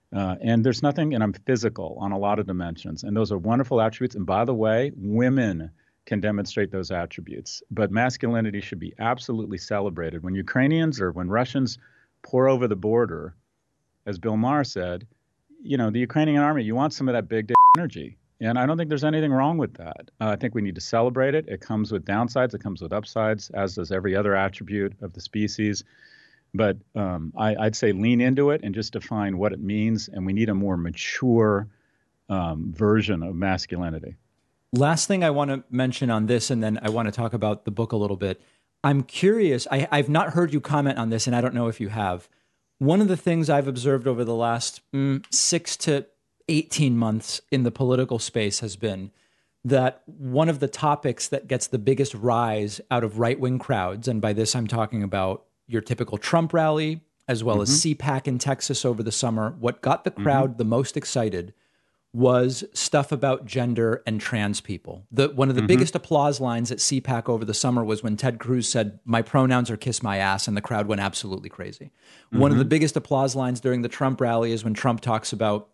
And there's nothing, and I'm physical on a lot of dimensions. And those are wonderful attributes. And by the way, women can demonstrate those attributes. But masculinity should be absolutely celebrated. When Ukrainians or when Russians pour over the border, as Bill Maher said, you know, the Ukrainian army, you want some of that big dick energy. And I don't think there's anything wrong with that. I think we need to celebrate it. It comes with downsides. It comes with upsides, as does every other attribute of the species. But I'd say lean into it and just define what it means. And we need a more mature version of masculinity. Last thing I want to mention on this, and then I want to talk about the book a little bit. I'm curious. I've not heard you comment on this, and I don't know if you have. One of the things I've observed over the last 6 to 18 months in the political space has been that one of the topics that gets the biggest rise out of right-wing crowds, and by this I'm talking about your typical Trump rally, as well as CPAC in Texas over the summer, what got the crowd the most excited was stuff about gender and trans people. One of the biggest applause lines at CPAC over the summer was when Ted Cruz said, "My pronouns are kiss my ass," and the crowd went absolutely crazy. One of the biggest applause lines during the Trump rally is when Trump talks about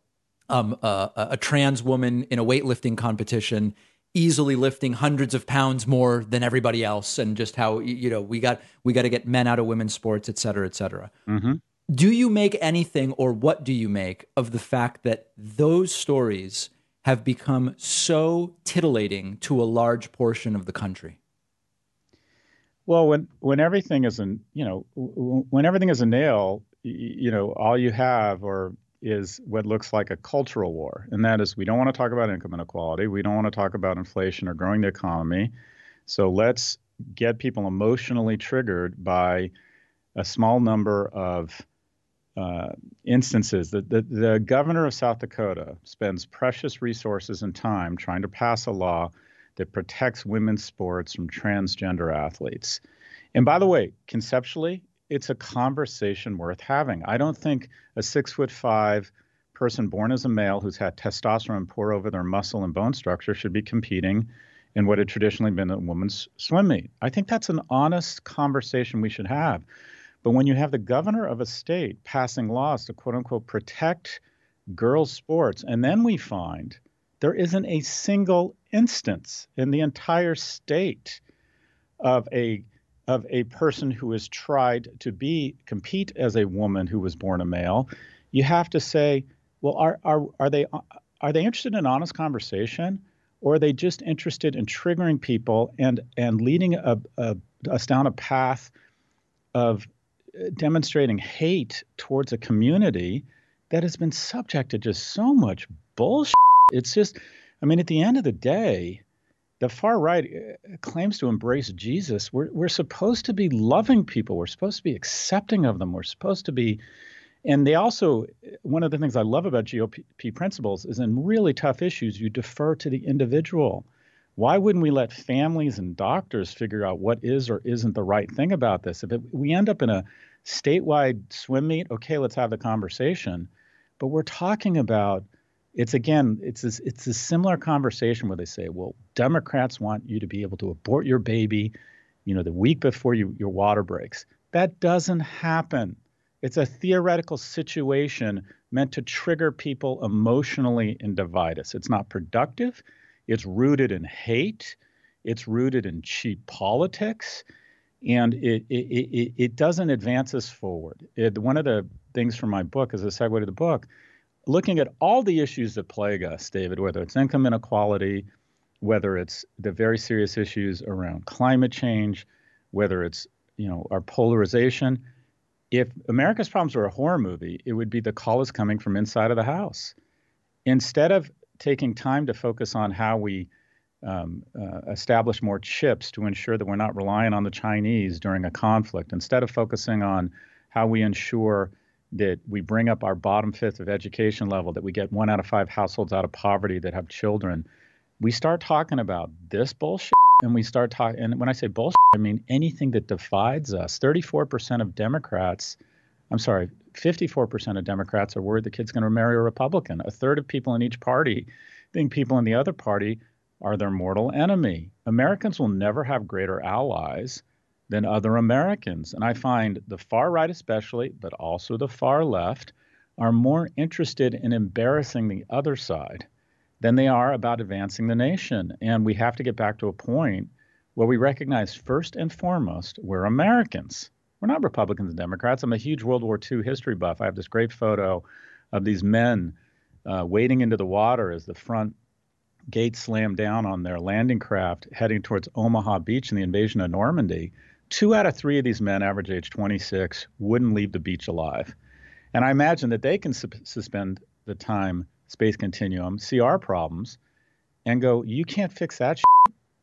a trans woman in a weightlifting competition easily lifting hundreds of pounds more than everybody else, and just how, we got to get men out of women's sports, et cetera, et cetera. Do you make anything, or what do you make of the fact that those stories have become so titillating to a large portion of the country? Well, when everything is when everything is a nail, all you have is what looks like a cultural war, and that is we don't want to talk about income inequality, we don't want to talk about inflation or growing the economy, so let's get people emotionally triggered by a small number of instances. The governor of South Dakota spends precious resources and time trying to pass a law that protects women's sports from transgender athletes. And by the way, conceptually, it's a conversation worth having. I don't think a 6'5" person born as a male who's had testosterone pour over their muscle and bone structure should be competing in what had traditionally been a woman's swim meet. I think that's an honest conversation we should have. But when you have the governor of a state passing laws to, quote unquote, protect girls' sports, and then we find there isn't a single instance in the entire state of a person who has tried to compete as a woman who was born a male, you have to say, well, are they interested in an honest conversation, or are they just interested in triggering people and leading us down a path of demonstrating hate towards a community that has been subject to just so much bullshit? It's just, at the end of the day, the far right claims to embrace Jesus. We're supposed to be loving people. We're supposed to be accepting of them. We're supposed to be, and they also, one of the things I love about GOP principles is in really tough issues, you defer to the individual. Why wouldn't we let families and doctors figure out what is or isn't the right thing about this? If we end up in a statewide swim meet, okay, let's have the conversation. But we're talking about, it's a similar conversation where they say, well, Democrats want you to be able to abort your baby, the week before your water breaks. That doesn't happen. It's a theoretical situation meant to trigger people emotionally and divide us. It's not productive. It's rooted in hate. It's rooted in cheap politics. And it doesn't advance us forward. One of the things from my book, as a segue to the book, looking at all the issues that plague us, David, whether it's income inequality, whether it's the very serious issues around climate change, whether it's, our polarization. If America's problems were a horror movie, it would be the call is coming from inside of the house. Instead of taking time to focus on how we establish more chips to ensure that we're not relying on the Chinese during a conflict, instead of focusing on how we ensure that we bring up our bottom fifth of education level, that we get 1 out of 5 households out of poverty that have children, we start talking about this bullshit, and we start talking, and when I say bullshit, I mean anything that divides us. 54% of Democrats, 54% of Democrats are worried the kid's going to marry a Republican. A third of people in each party think people in the other party are their mortal enemy. Americans will never have greater allies than other Americans. And I find the far right especially, but also the far left, are more interested in embarrassing the other side than they are about advancing the nation. And we have to get back to a point where we recognize first and foremost, we're Americans. We're not Republicans and Democrats. I'm a huge World War II history buff. I have this great photo of these men wading into the water as the front gate slammed down on their landing craft heading towards Omaha Beach in the invasion of Normandy. 2 out of 3 of these men, average age 26, wouldn't leave the beach alive. And I imagine that they can suspend the time-space continuum, see our problems, and go, you can't fix that shit.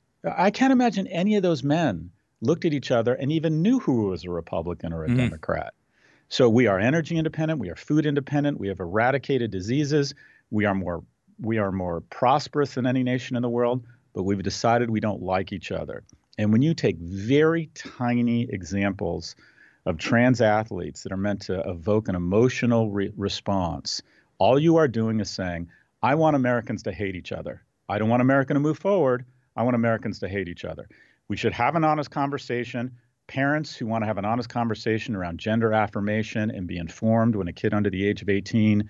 I can't imagine any of those men looked at each other and even knew who was a Republican or a Democrat. So we are energy independent. We are food independent. We have eradicated diseases. We are more prosperous than any nation in the world, but we've decided we don't like each other. And when you take very tiny examples of trans athletes that are meant to evoke an emotional response, all you are doing is saying, I want Americans to hate each other. I don't want America to move forward. I want Americans to hate each other. We should have an honest conversation. Parents who want to have an honest conversation around gender affirmation and be informed when a kid under the age of 18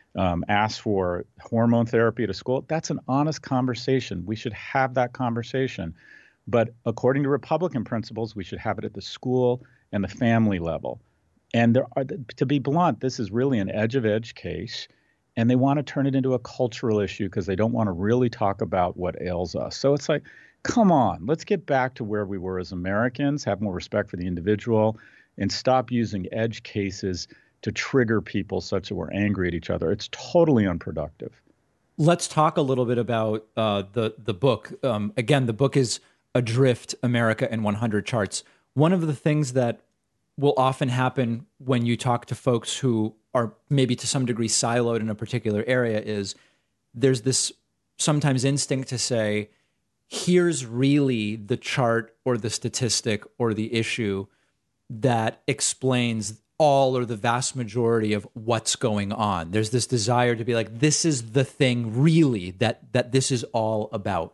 asks for hormone therapy at a school, that's an honest conversation. We should have that conversation. But according to Republican principles, we should have it at the school and the family level. And to be blunt, this is really an edge-of-edge case. And they want to turn it into a cultural issue because they don't want to really talk about what ails us. So it's like, come on, let's get back to where we were as Americans, have more respect for the individual, and stop using edge cases to trigger people such that we're angry at each other. It's totally unproductive. Let's talk a little bit about the book. Again, the book is Adrift, America in 100 Charts. One of the things that will often happen when you talk to folks who are maybe to some degree siloed in a particular area is there's this sometimes instinct to say, here's really the chart or the statistic or the issue that explains all or the vast majority of what's going on. There's this desire to be like, this is the thing really that this is all about.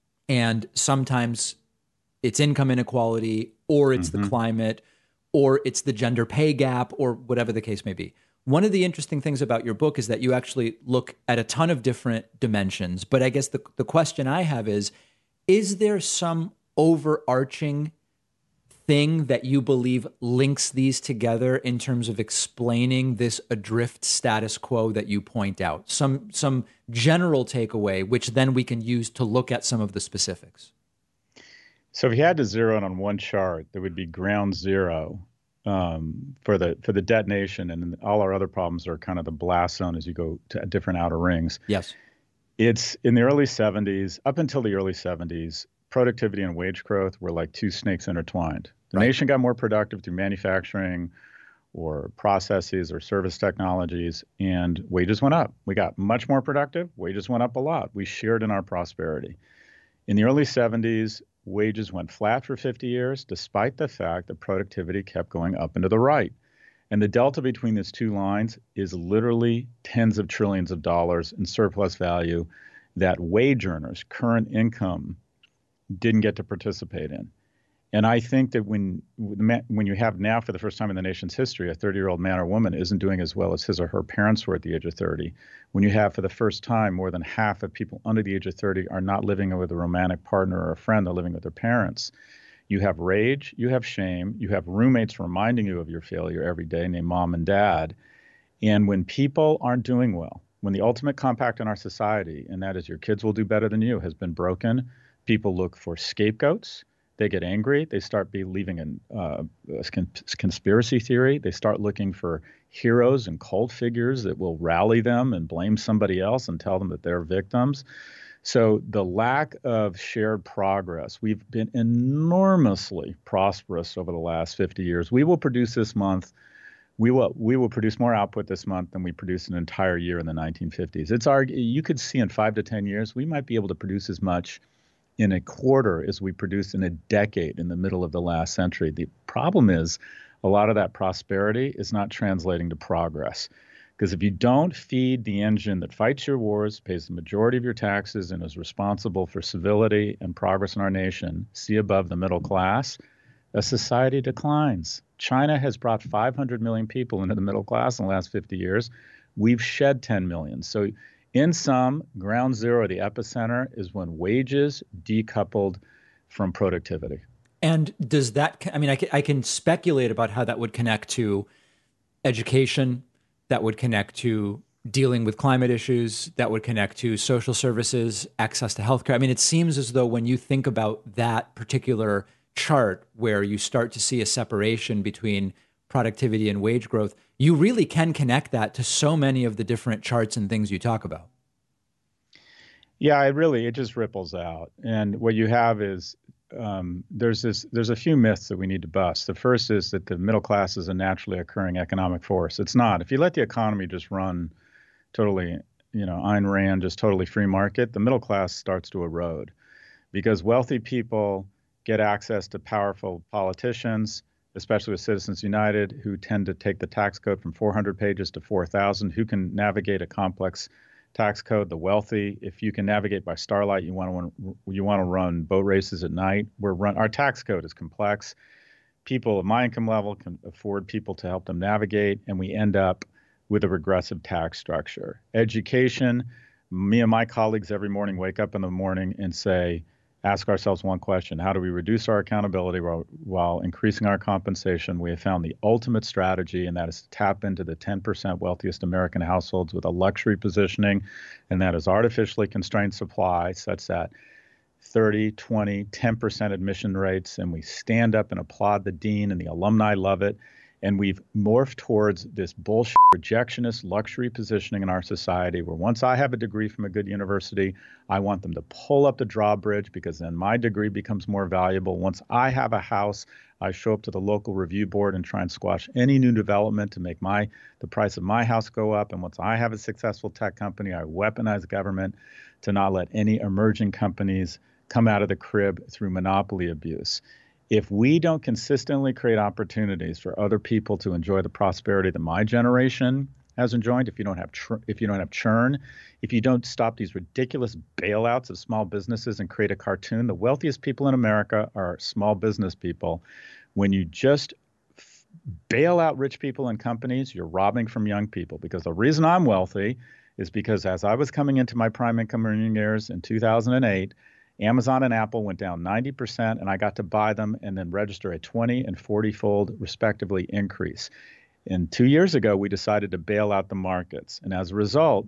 And sometimes it's income inequality, or it's the climate, or it's the gender pay gap, or whatever the case may be. One of the interesting things about your book is that you actually look at a ton of different dimensions. But I guess the question I have is there some overarching thing that you believe links these together in terms of explaining this adrift status quo that you point out? Some general takeaway, which then we can use to look at some of the specifics. So if you had to zero in on one chart, there would be ground zero for the detonation, and all our other problems are kind of the blast zone as you go to different outer rings. Yes. It's in the early 70s, up until the early 70s, productivity and wage growth were like two snakes intertwined. The nation got more productive through manufacturing or processes or service technologies, and wages went up. We got much more productive. Wages went up a lot. We shared in our prosperity. In the early 70s, wages went flat for 50 years, despite the fact that productivity kept going up and to the right. And the delta between these two lines is literally tens of trillions of dollars in surplus value that wage earners, current income, didn't get to participate in. And I think that when you have now, for the first time in the nation's history, a 30-year-old man or woman isn't doing as well as his or her parents were at the age of 30, when you have for the first time more than half of people under the age of 30 are not living with a romantic partner or a friend, they're living with their parents, you have rage, you have shame, you have roommates reminding you of your failure every day named mom and dad. And when people aren't doing well, when the ultimate compact in our society, and that is your kids will do better than you, has been broken, people look for scapegoats. They get angry. They start believing in a conspiracy theory. They start looking for heroes and cult figures that will rally them and blame somebody else and tell them that they're victims. So the lack of shared progress, we've been enormously prosperous over the last 50 years. We will produce this month, we will produce more output this month than we produced an entire year in the 1950s. You could see in 5 to 10 years, we might be able to produce as much in a quarter as we produced in a decade in the middle of the last century. The problem is a lot of that prosperity is not translating to progress. Because if you don't feed the engine that fights your wars, pays the majority of your taxes, and is responsible for civility and progress in our nation, see above the middle class, a society declines. China has brought 500 million people into the middle class in the last 50 years. We've shed 10 million. So in sum, ground zero, the epicenter, is when wages decoupled from productivity. And does that, I mean, I can speculate about how that would connect to education, that would connect to dealing with climate issues, that would connect to social services, access to healthcare. I mean, it seems as though when you think about that particular chart where you start to see a separation between productivity and wage growth, you really can connect that to so many of the different charts and things you talk about. Yeah, it just ripples out. And what you have is there's a few myths that we need to bust. The first is that the middle class is a naturally occurring economic force. It's not. If you let the economy just run totally, Ayn Rand, just totally free market, the middle class starts to erode because wealthy people get access to powerful politicians, especially with Citizens United, who tend to take the tax code from 400 pages to 4,000, who can navigate a complex tax code. The wealthy, if you can navigate by starlight, you want to run boat races at night. Our tax code is complex. People of my income level can afford people to help them navigate, and we end up with a regressive tax structure. Education, me and my colleagues every morning wake up in the morning and ask ourselves one question: how do we reduce our accountability while increasing our compensation? We have found the ultimate strategy, and that is to tap into the 10% wealthiest American households with a luxury positioning, and that is artificially constrained supply, such that 30, 20, 10% admission rates, and we stand up and applaud the dean, and the alumni love it. And we've morphed towards this bullshit rejectionist luxury positioning in our society where once I have a degree from a good university, I want them to pull up the drawbridge because then my degree becomes more valuable. Once I have a house, I show up to the local review board and try and squash any new development to make the price of my house go up. And once I have a successful tech company, I weaponize government to not let any emerging companies come out of the crib through monopoly abuse. If we don't consistently create opportunities for other people to enjoy the prosperity that my generation has enjoyed, if you don't have churn, if you don't stop these ridiculous bailouts of small businesses and create a cartoon, the wealthiest people in America are small business people. When you just bail out rich people and companies, you're robbing from young people. Because the reason I'm wealthy is because as I was coming into my prime income earning years in 2008, Amazon and Apple went down 90%, and I got to buy them and then register a 20 and 40-fold, respectively, increase. And 2 years ago, we decided to bail out the markets. And as a result,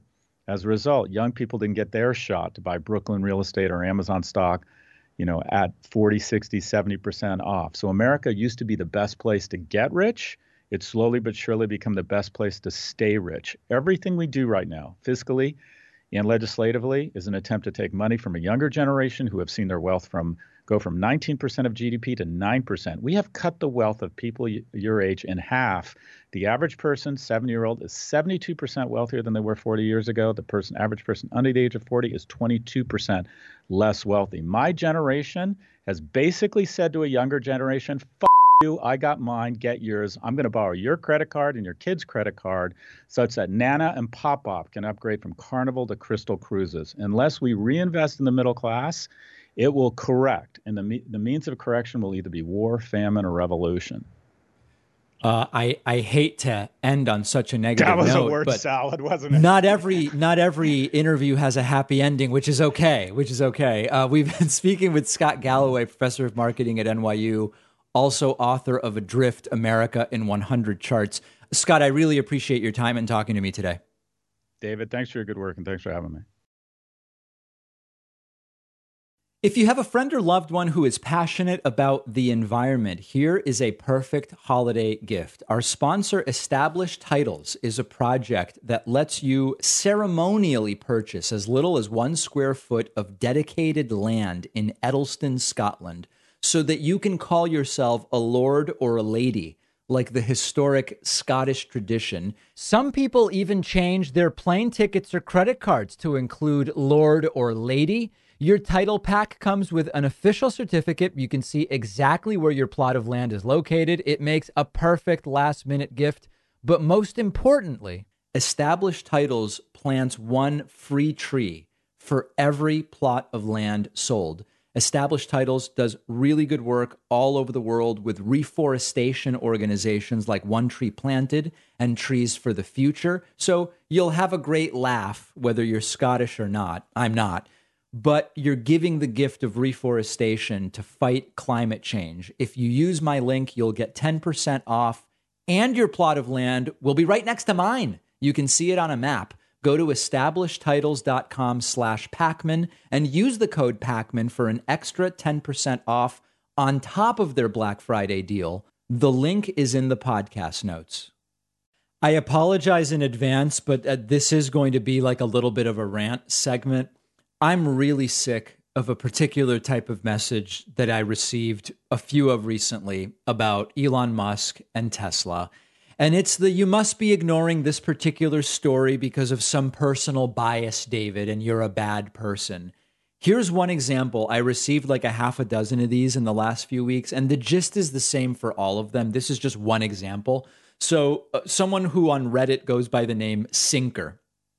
young people didn't get their shot to buy Brooklyn real estate or Amazon stock, at 40, 60, 70% off. So America used to be the best place to get rich. It's slowly but surely become the best place to stay rich. Everything we do right now, fiscally and legislatively, is an attempt to take money from a younger generation who have seen their wealth go from 19% of GDP to 9%. We have cut the wealth of people your age in half. The average person, 7-year-old, is 72% wealthier than they were 40 years ago. The average person under the age of 40 is 22% less wealthy. My generation has basically said to a younger generation, you, I got mine, get yours. I'm going to borrow your credit card and your kid's credit card such that Nana and Pop-Pop can upgrade from Carnival to Crystal Cruises. Unless we reinvest in the middle class, it will correct. And the means of correction will either be war, famine, or revolution. I hate to end on such a negative note. That was a word salad, wasn't it? Not every interview has a happy ending, which is okay. We've been speaking with Scott Galloway, professor of marketing at NYU, also author of Adrift, America in 100 Charts. Scott, I really appreciate your time and talking to me today. David, thanks for your good work and thanks for having me. If you have a friend or loved one who is passionate about the environment, here is a perfect holiday gift. Our sponsor, Established Titles, is a project that lets you ceremonially purchase as little as 1 square foot of dedicated land in Edelston, Scotland, so that you can call yourself a lord or a lady, like the historic Scottish tradition. Some people even change their plane tickets or credit cards to include lord or lady. Your title pack comes with an official certificate. You can see exactly where your plot of land is located. It makes a perfect last-minute gift. But most importantly, Established Titles plants 1 free tree for every plot of land sold. Established Titles does really good work all over the world with reforestation organizations like One Tree Planted and Trees for the Future. So you'll have a great laugh whether you're Scottish or not. I'm not. But you're giving the gift of reforestation to fight climate change. If you use my link, you'll get 10% off, and your plot of land will be right next to mine. You can see it on a map. Go to establishedtitles.com/Pacman and use the code Pacman for an extra 10% off on top of their Black Friday deal. The link is in the podcast notes. I apologize in advance, but this is going to be like a little bit of a rant segment. I'm really sick of a particular type of message that I received a few of recently about Elon Musk and Tesla. And it's the you must be ignoring this particular story because of some personal bias, David, and you're a bad person. Here's one example. I received like a half a dozen of these in the last few weeks, and the gist is the same for all of them. This is just one example. So someone who on Reddit goes by the name Sinker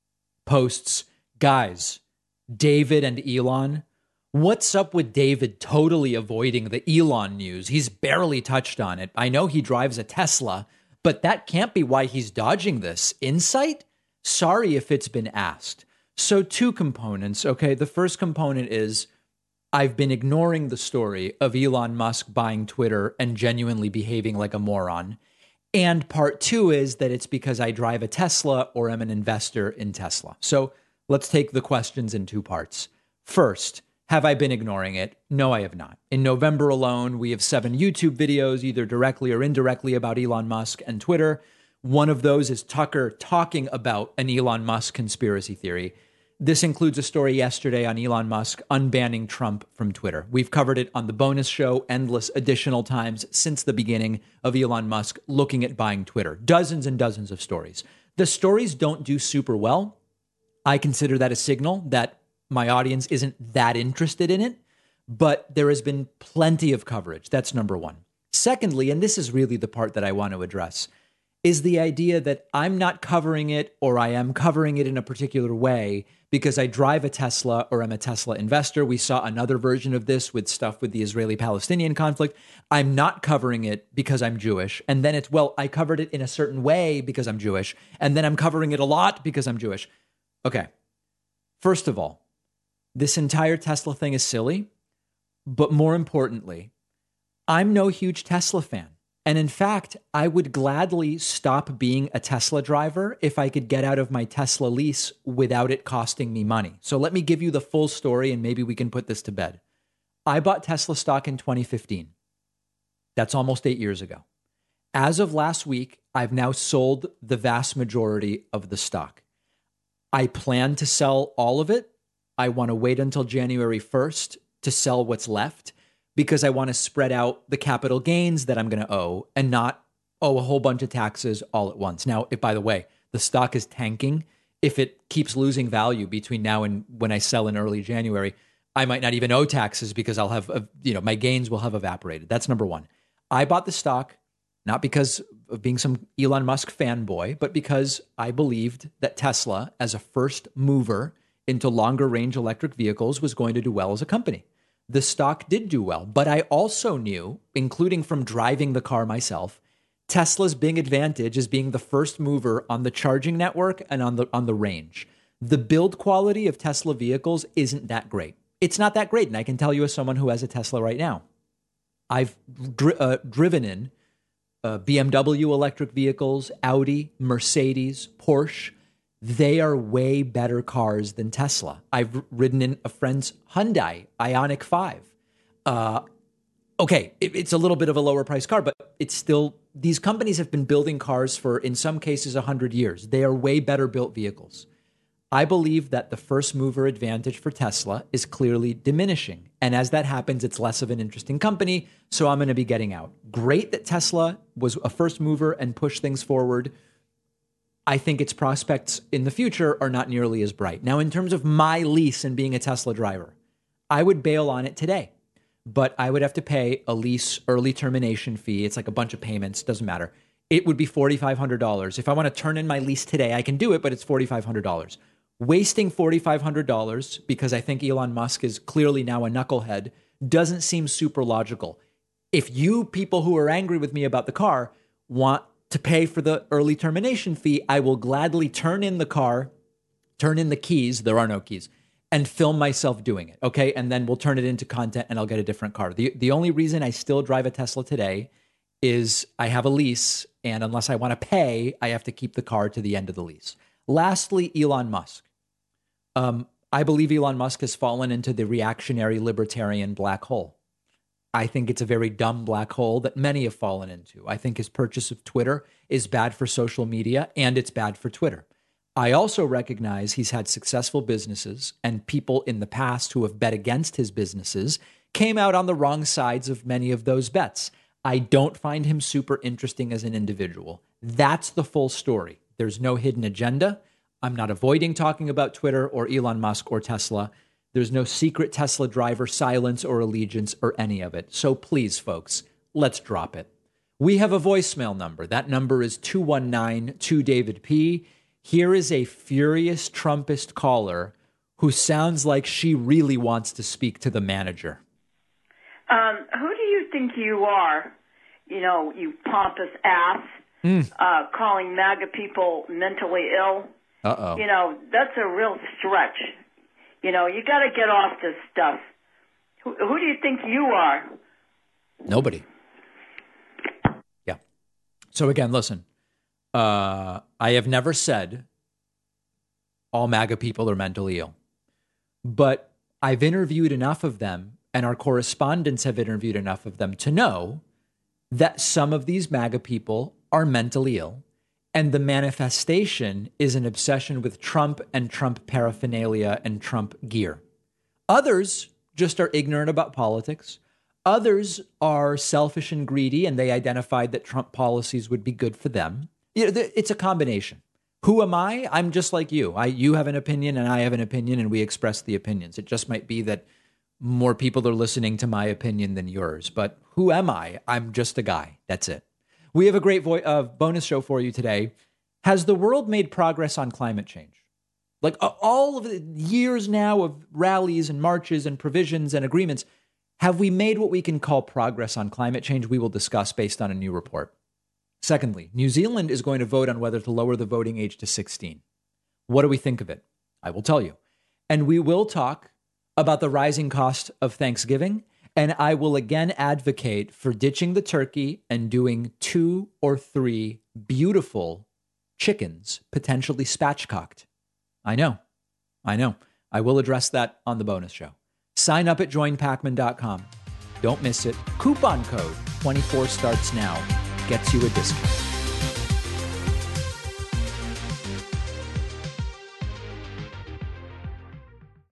posts, guys, David and Elon, what's up with David totally avoiding the Elon news? He's barely touched on it. I know he drives a Tesla, but that can't be why he's dodging this. Insight? Sorry if it's been asked. So 2 components, okay? The first component is I've been ignoring the story of Elon Musk buying Twitter and genuinely behaving like a moron. And part 2 is that it's because I drive a Tesla or am an investor in Tesla. So let's take the questions in 2 parts. First, have I been ignoring it? No, I have not. In November alone, we have 7 YouTube videos, either directly or indirectly, about Elon Musk and Twitter. One of those is Tucker talking about an Elon Musk conspiracy theory. This includes a story yesterday on Elon Musk unbanning Trump from Twitter. We've covered it on the bonus show endless additional times since the beginning of Elon Musk looking at buying Twitter. Dozens and dozens of stories. The stories don't do super well. I consider that a signal that my audience isn't that interested in it, but there has been plenty of coverage. That's number one. Secondly, and this is really the part that I want to address, is the idea that I'm not covering it or I am covering it in a particular way because I drive a Tesla or I'm a Tesla investor. We saw another version of this with stuff with the Israeli-Palestinian conflict. I'm not covering it because I'm Jewish. And then it's, well, I covered it in a certain way because I'm Jewish. And then I'm covering it a lot because I'm Jewish. Okay. First of all, this entire Tesla thing is silly. But more importantly, I'm no huge Tesla fan. And in fact, I would gladly stop being a Tesla driver if I could get out of my Tesla lease without it costing me money. So let me give you the full story and maybe we can put this to bed. I bought Tesla stock in 2015. That's almost 8 years ago. As of last week, I've now sold the vast majority of the stock. I plan to sell all of it. I want to wait until January 1st to sell what's left, because I want to spread out the capital gains that I'm going to owe and not owe a whole bunch of taxes all at once. Now, if, by the way, the stock is tanking, if it keeps losing value between now and when I sell in early January, I might not even owe taxes because I'll have, my gains will have evaporated. That's number one. I bought the stock not because of being some Elon Musk fanboy, but because I believed that Tesla, as a first mover into longer range electric vehicles, was going to do well as a company. The stock did do well, but I also knew, including from driving the car myself, Tesla's big advantage is being the first mover on the charging network and on the range. The build quality of Tesla vehicles isn't that great. It's not that great, and I can tell you as someone who has a Tesla right now. I've driven in BMW electric vehicles, Audi, Mercedes, Porsche. They are way better cars than Tesla. I've ridden in a friend's Hyundai Ioniq 5. It's a little bit of a lower price car, but it's still, these companies have been building cars for, in some cases, 100 years. They are way better built vehicles. I believe that the first mover advantage for Tesla is clearly diminishing. And as that happens, it's less of an interesting company. So I'm going to be getting out. Great that Tesla was a first mover and pushed things forward. I think its prospects in the future are not nearly as bright. Now, in terms of my lease and being a Tesla driver, I would bail on it today, but I would have to pay a lease early termination fee. It's like a bunch of payments, doesn't matter. It would be $4,500. If I want to turn in my lease today, I can do it, but it's $4,500. Wasting $4,500 because I think Elon Musk is clearly now a knucklehead doesn't seem super logical. If you people who are angry with me about the car want to pay for the early termination fee, I will gladly turn in the car, turn in the keys, there are no keys, and film myself doing it, okay? And then we'll turn it into content and I'll get a different car. The only reason I still drive a Tesla today is I have a lease, and unless I want to pay, I have to keep the car to the end of the lease. Lastly, Elon Musk. I believe Elon Musk has fallen into the reactionary libertarian black hole. I think it's a very dumb black hole that many have fallen into. I think his purchase of Twitter is bad for social media and it's bad for Twitter. I also recognize he's had successful businesses, and people in the past who have bet against his businesses came out on the wrong sides of many of those bets. I don't find him super interesting as an individual. That's the full story. There's no hidden agenda. I'm not avoiding talking about Twitter or Elon Musk or Tesla. There's no secret Tesla driver silence or allegiance or any of it. So please, folks, let's drop it. We have a voicemail number. That number is 219-2-DAVID-P. Here is a furious Trumpist caller who sounds like she really wants to speak to the manager. Who do you think you are? You know, you pompous ass, calling MAGA people mentally ill. Uh-oh. You know, that's a real stretch. You know, you got to get off this stuff. Who do you think you are? Nobody. Yeah. So again, listen, I have never said all MAGA people are mentally ill, but I've interviewed enough of them, and our correspondents have interviewed enough of them to know that some of these MAGA people are mentally ill, and the manifestation is an obsession with Trump and Trump paraphernalia and Trump gear. Others just are ignorant about politics. Others are selfish and greedy, and they identified that Trump policies would be good for them. It's a combination. Who am I? I'm just like you. You have an opinion, and I have an opinion, and we express the opinions. It just might be that more people are listening to my opinion than yours. But who am I? I'm just a guy. That's it. We have a great bonus show for you today. Has the world made progress on climate change? Like all of the years now of rallies and marches and provisions and agreements, have we made what we can call progress on climate change? We will discuss based on a new report. Secondly, New Zealand is going to vote on whether to lower the voting age to 16. What do we think of it? I will tell you. And we will talk about the rising cost of Thanksgiving, and I will again advocate for ditching the turkey and doing 2 or 3 beautiful chickens, potentially spatchcocked. I know. I will address that on the bonus show. Sign up at joinpacman.com. Don't miss it. Coupon code 24 starts now. Gets you a discount.